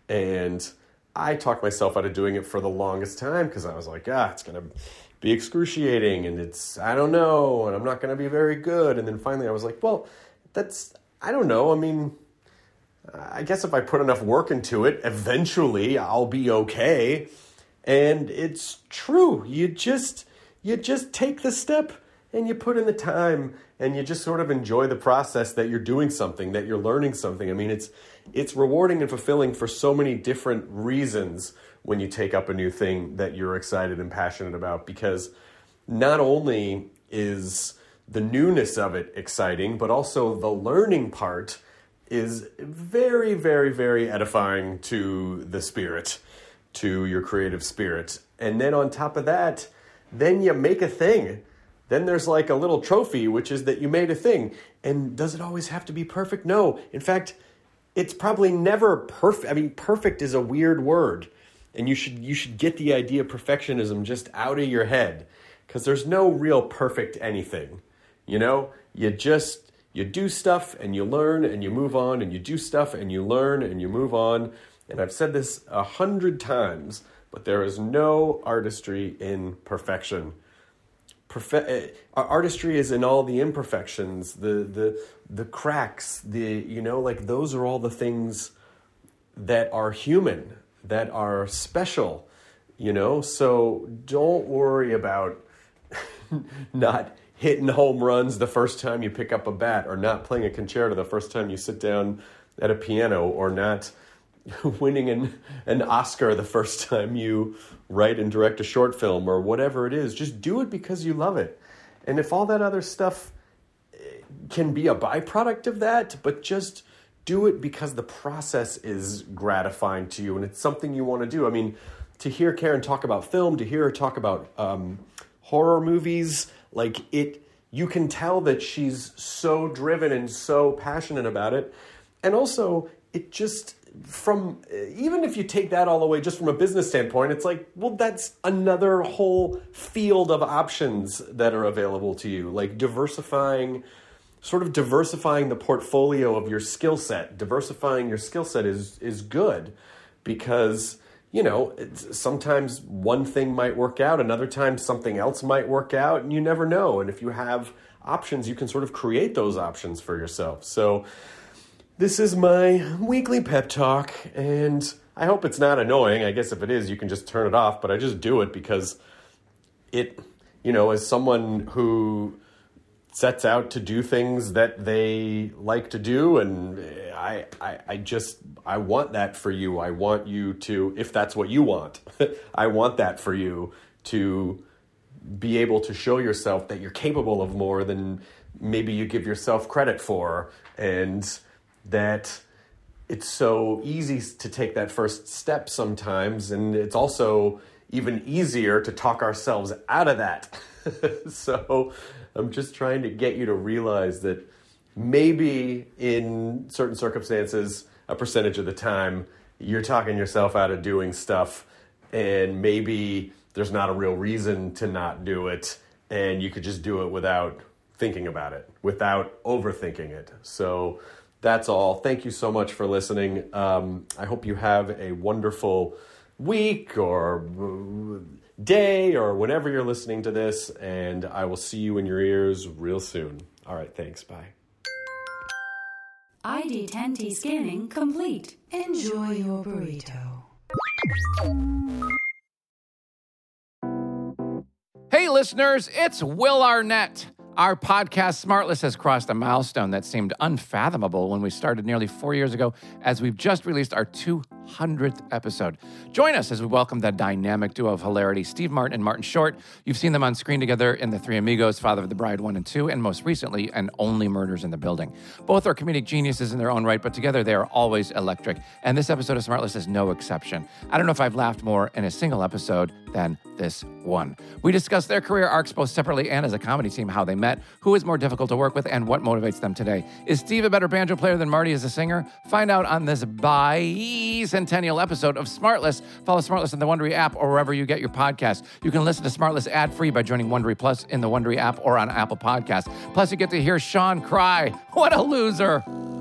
and I talked myself out of doing it for the longest time because I was like, ah, it's going to be excruciating, and it's, I don't know, and I'm not going to be very good. And then finally I was like, well, that's, I don't know. I mean, I guess if I put enough work into it, eventually I'll be okay. And it's true. You just, you just take the step and you put in the time and you just sort of enjoy the process that you're doing something, that you're learning something. I mean, it's, it's rewarding and fulfilling for so many different reasons when you take up a new thing that you're excited and passionate about, because not only is the newness of it exciting, but also the learning part is very, very, very edifying to the spirit, to your creative spirit. And then on top of that, then you make a thing. Then there's like a little trophy, which is that you made a thing. And does it always have to be perfect? No. In fact, it's probably never perfect. I mean, perfect is a weird word. And you should you should get the idea of perfectionism just out of your head, because there's no real perfect anything. You know, you just, you do stuff and you learn and you move on, and you do stuff and you learn and you move on. And I've said this a hundred times, but there is no artistry in perfection. Perfe- artistry is in all the imperfections, the the the cracks, the, you know, like those are all the things that are human, that are special, you know? So don't worry about not hitting home runs the first time you pick up a bat, or not playing a concerto the first time you sit down at a piano, or not winning an, an Oscar the first time you write and direct a short film, or whatever it is. Just do it because you love it. And if all that other stuff can be a byproduct of that, but just do it because the process is gratifying to you and it's something you want to do. I mean, to hear Karen talk about film, to hear her talk about um, horror movies, like it, you can tell that she's so driven and so passionate about it. And also, it just, from, even if you take that all the way just from a business standpoint, it's like, well, that's another whole field of options that are available to you. Like diversifying, sort of diversifying the portfolio of your skill set. Diversifying your skill set is is good, because, you know, it's, sometimes one thing might work out, another time something else might work out, and you never know. And if you have options, you can sort of create those options for yourself. So this is my weekly pep talk, and I hope it's not annoying. I guess if it is, you can just turn it off, but I just do it because it, you know, as someone who sets out to do things that they like to do, and I, I, I just, I want that for you. I want you to, if that's what you want, I want that for you to be able to show yourself that you're capable of more than maybe you give yourself credit for, and that it's so easy to take that first step sometimes, and it's also even easier to talk ourselves out of that. So I'm just trying to get you to realize that maybe in certain circumstances, a percentage of the time, you're talking yourself out of doing stuff, and maybe there's not a real reason to not do it, and you could just do it without thinking about it, without overthinking it. So that's all. Thank you so much for listening. Um, I hope you have a wonderful week or day or whenever you're listening to this, and I will see you in your ears real soon. All right, thanks. Bye. I D ten T scanning complete. Enjoy your burrito. Hey, listeners, it's Will Arnett. Our podcast, Smartless, has crossed a milestone that seemed unfathomable when we started nearly four years ago, as we've just released our two hundredth episode. Join us as we welcome the dynamic duo of hilarity, Steve Martin and Martin Short. You've seen them on screen together in The Three Amigos, Father of the Bride one and two, and most recently, and Only Murders in the Building. Both are comedic geniuses in their own right, but together they are always electric. And this episode of Smartless is no exception. I don't know if I've laughed more in a single episode than this one. We discuss their career arcs both separately and as a comedy team, how they met, who is more difficult to work with, and what motivates them today. Is Steve a better banjo player than Marty as a singer? Find out on this bicentennial episode of Smartless. Follow Smartless in the Wondery app or wherever you get your podcasts. You can listen to Smartless ad-free by joining Wondery Plus in the Wondery app or on Apple Podcasts. Plus, you get to hear Sean cry. What a loser.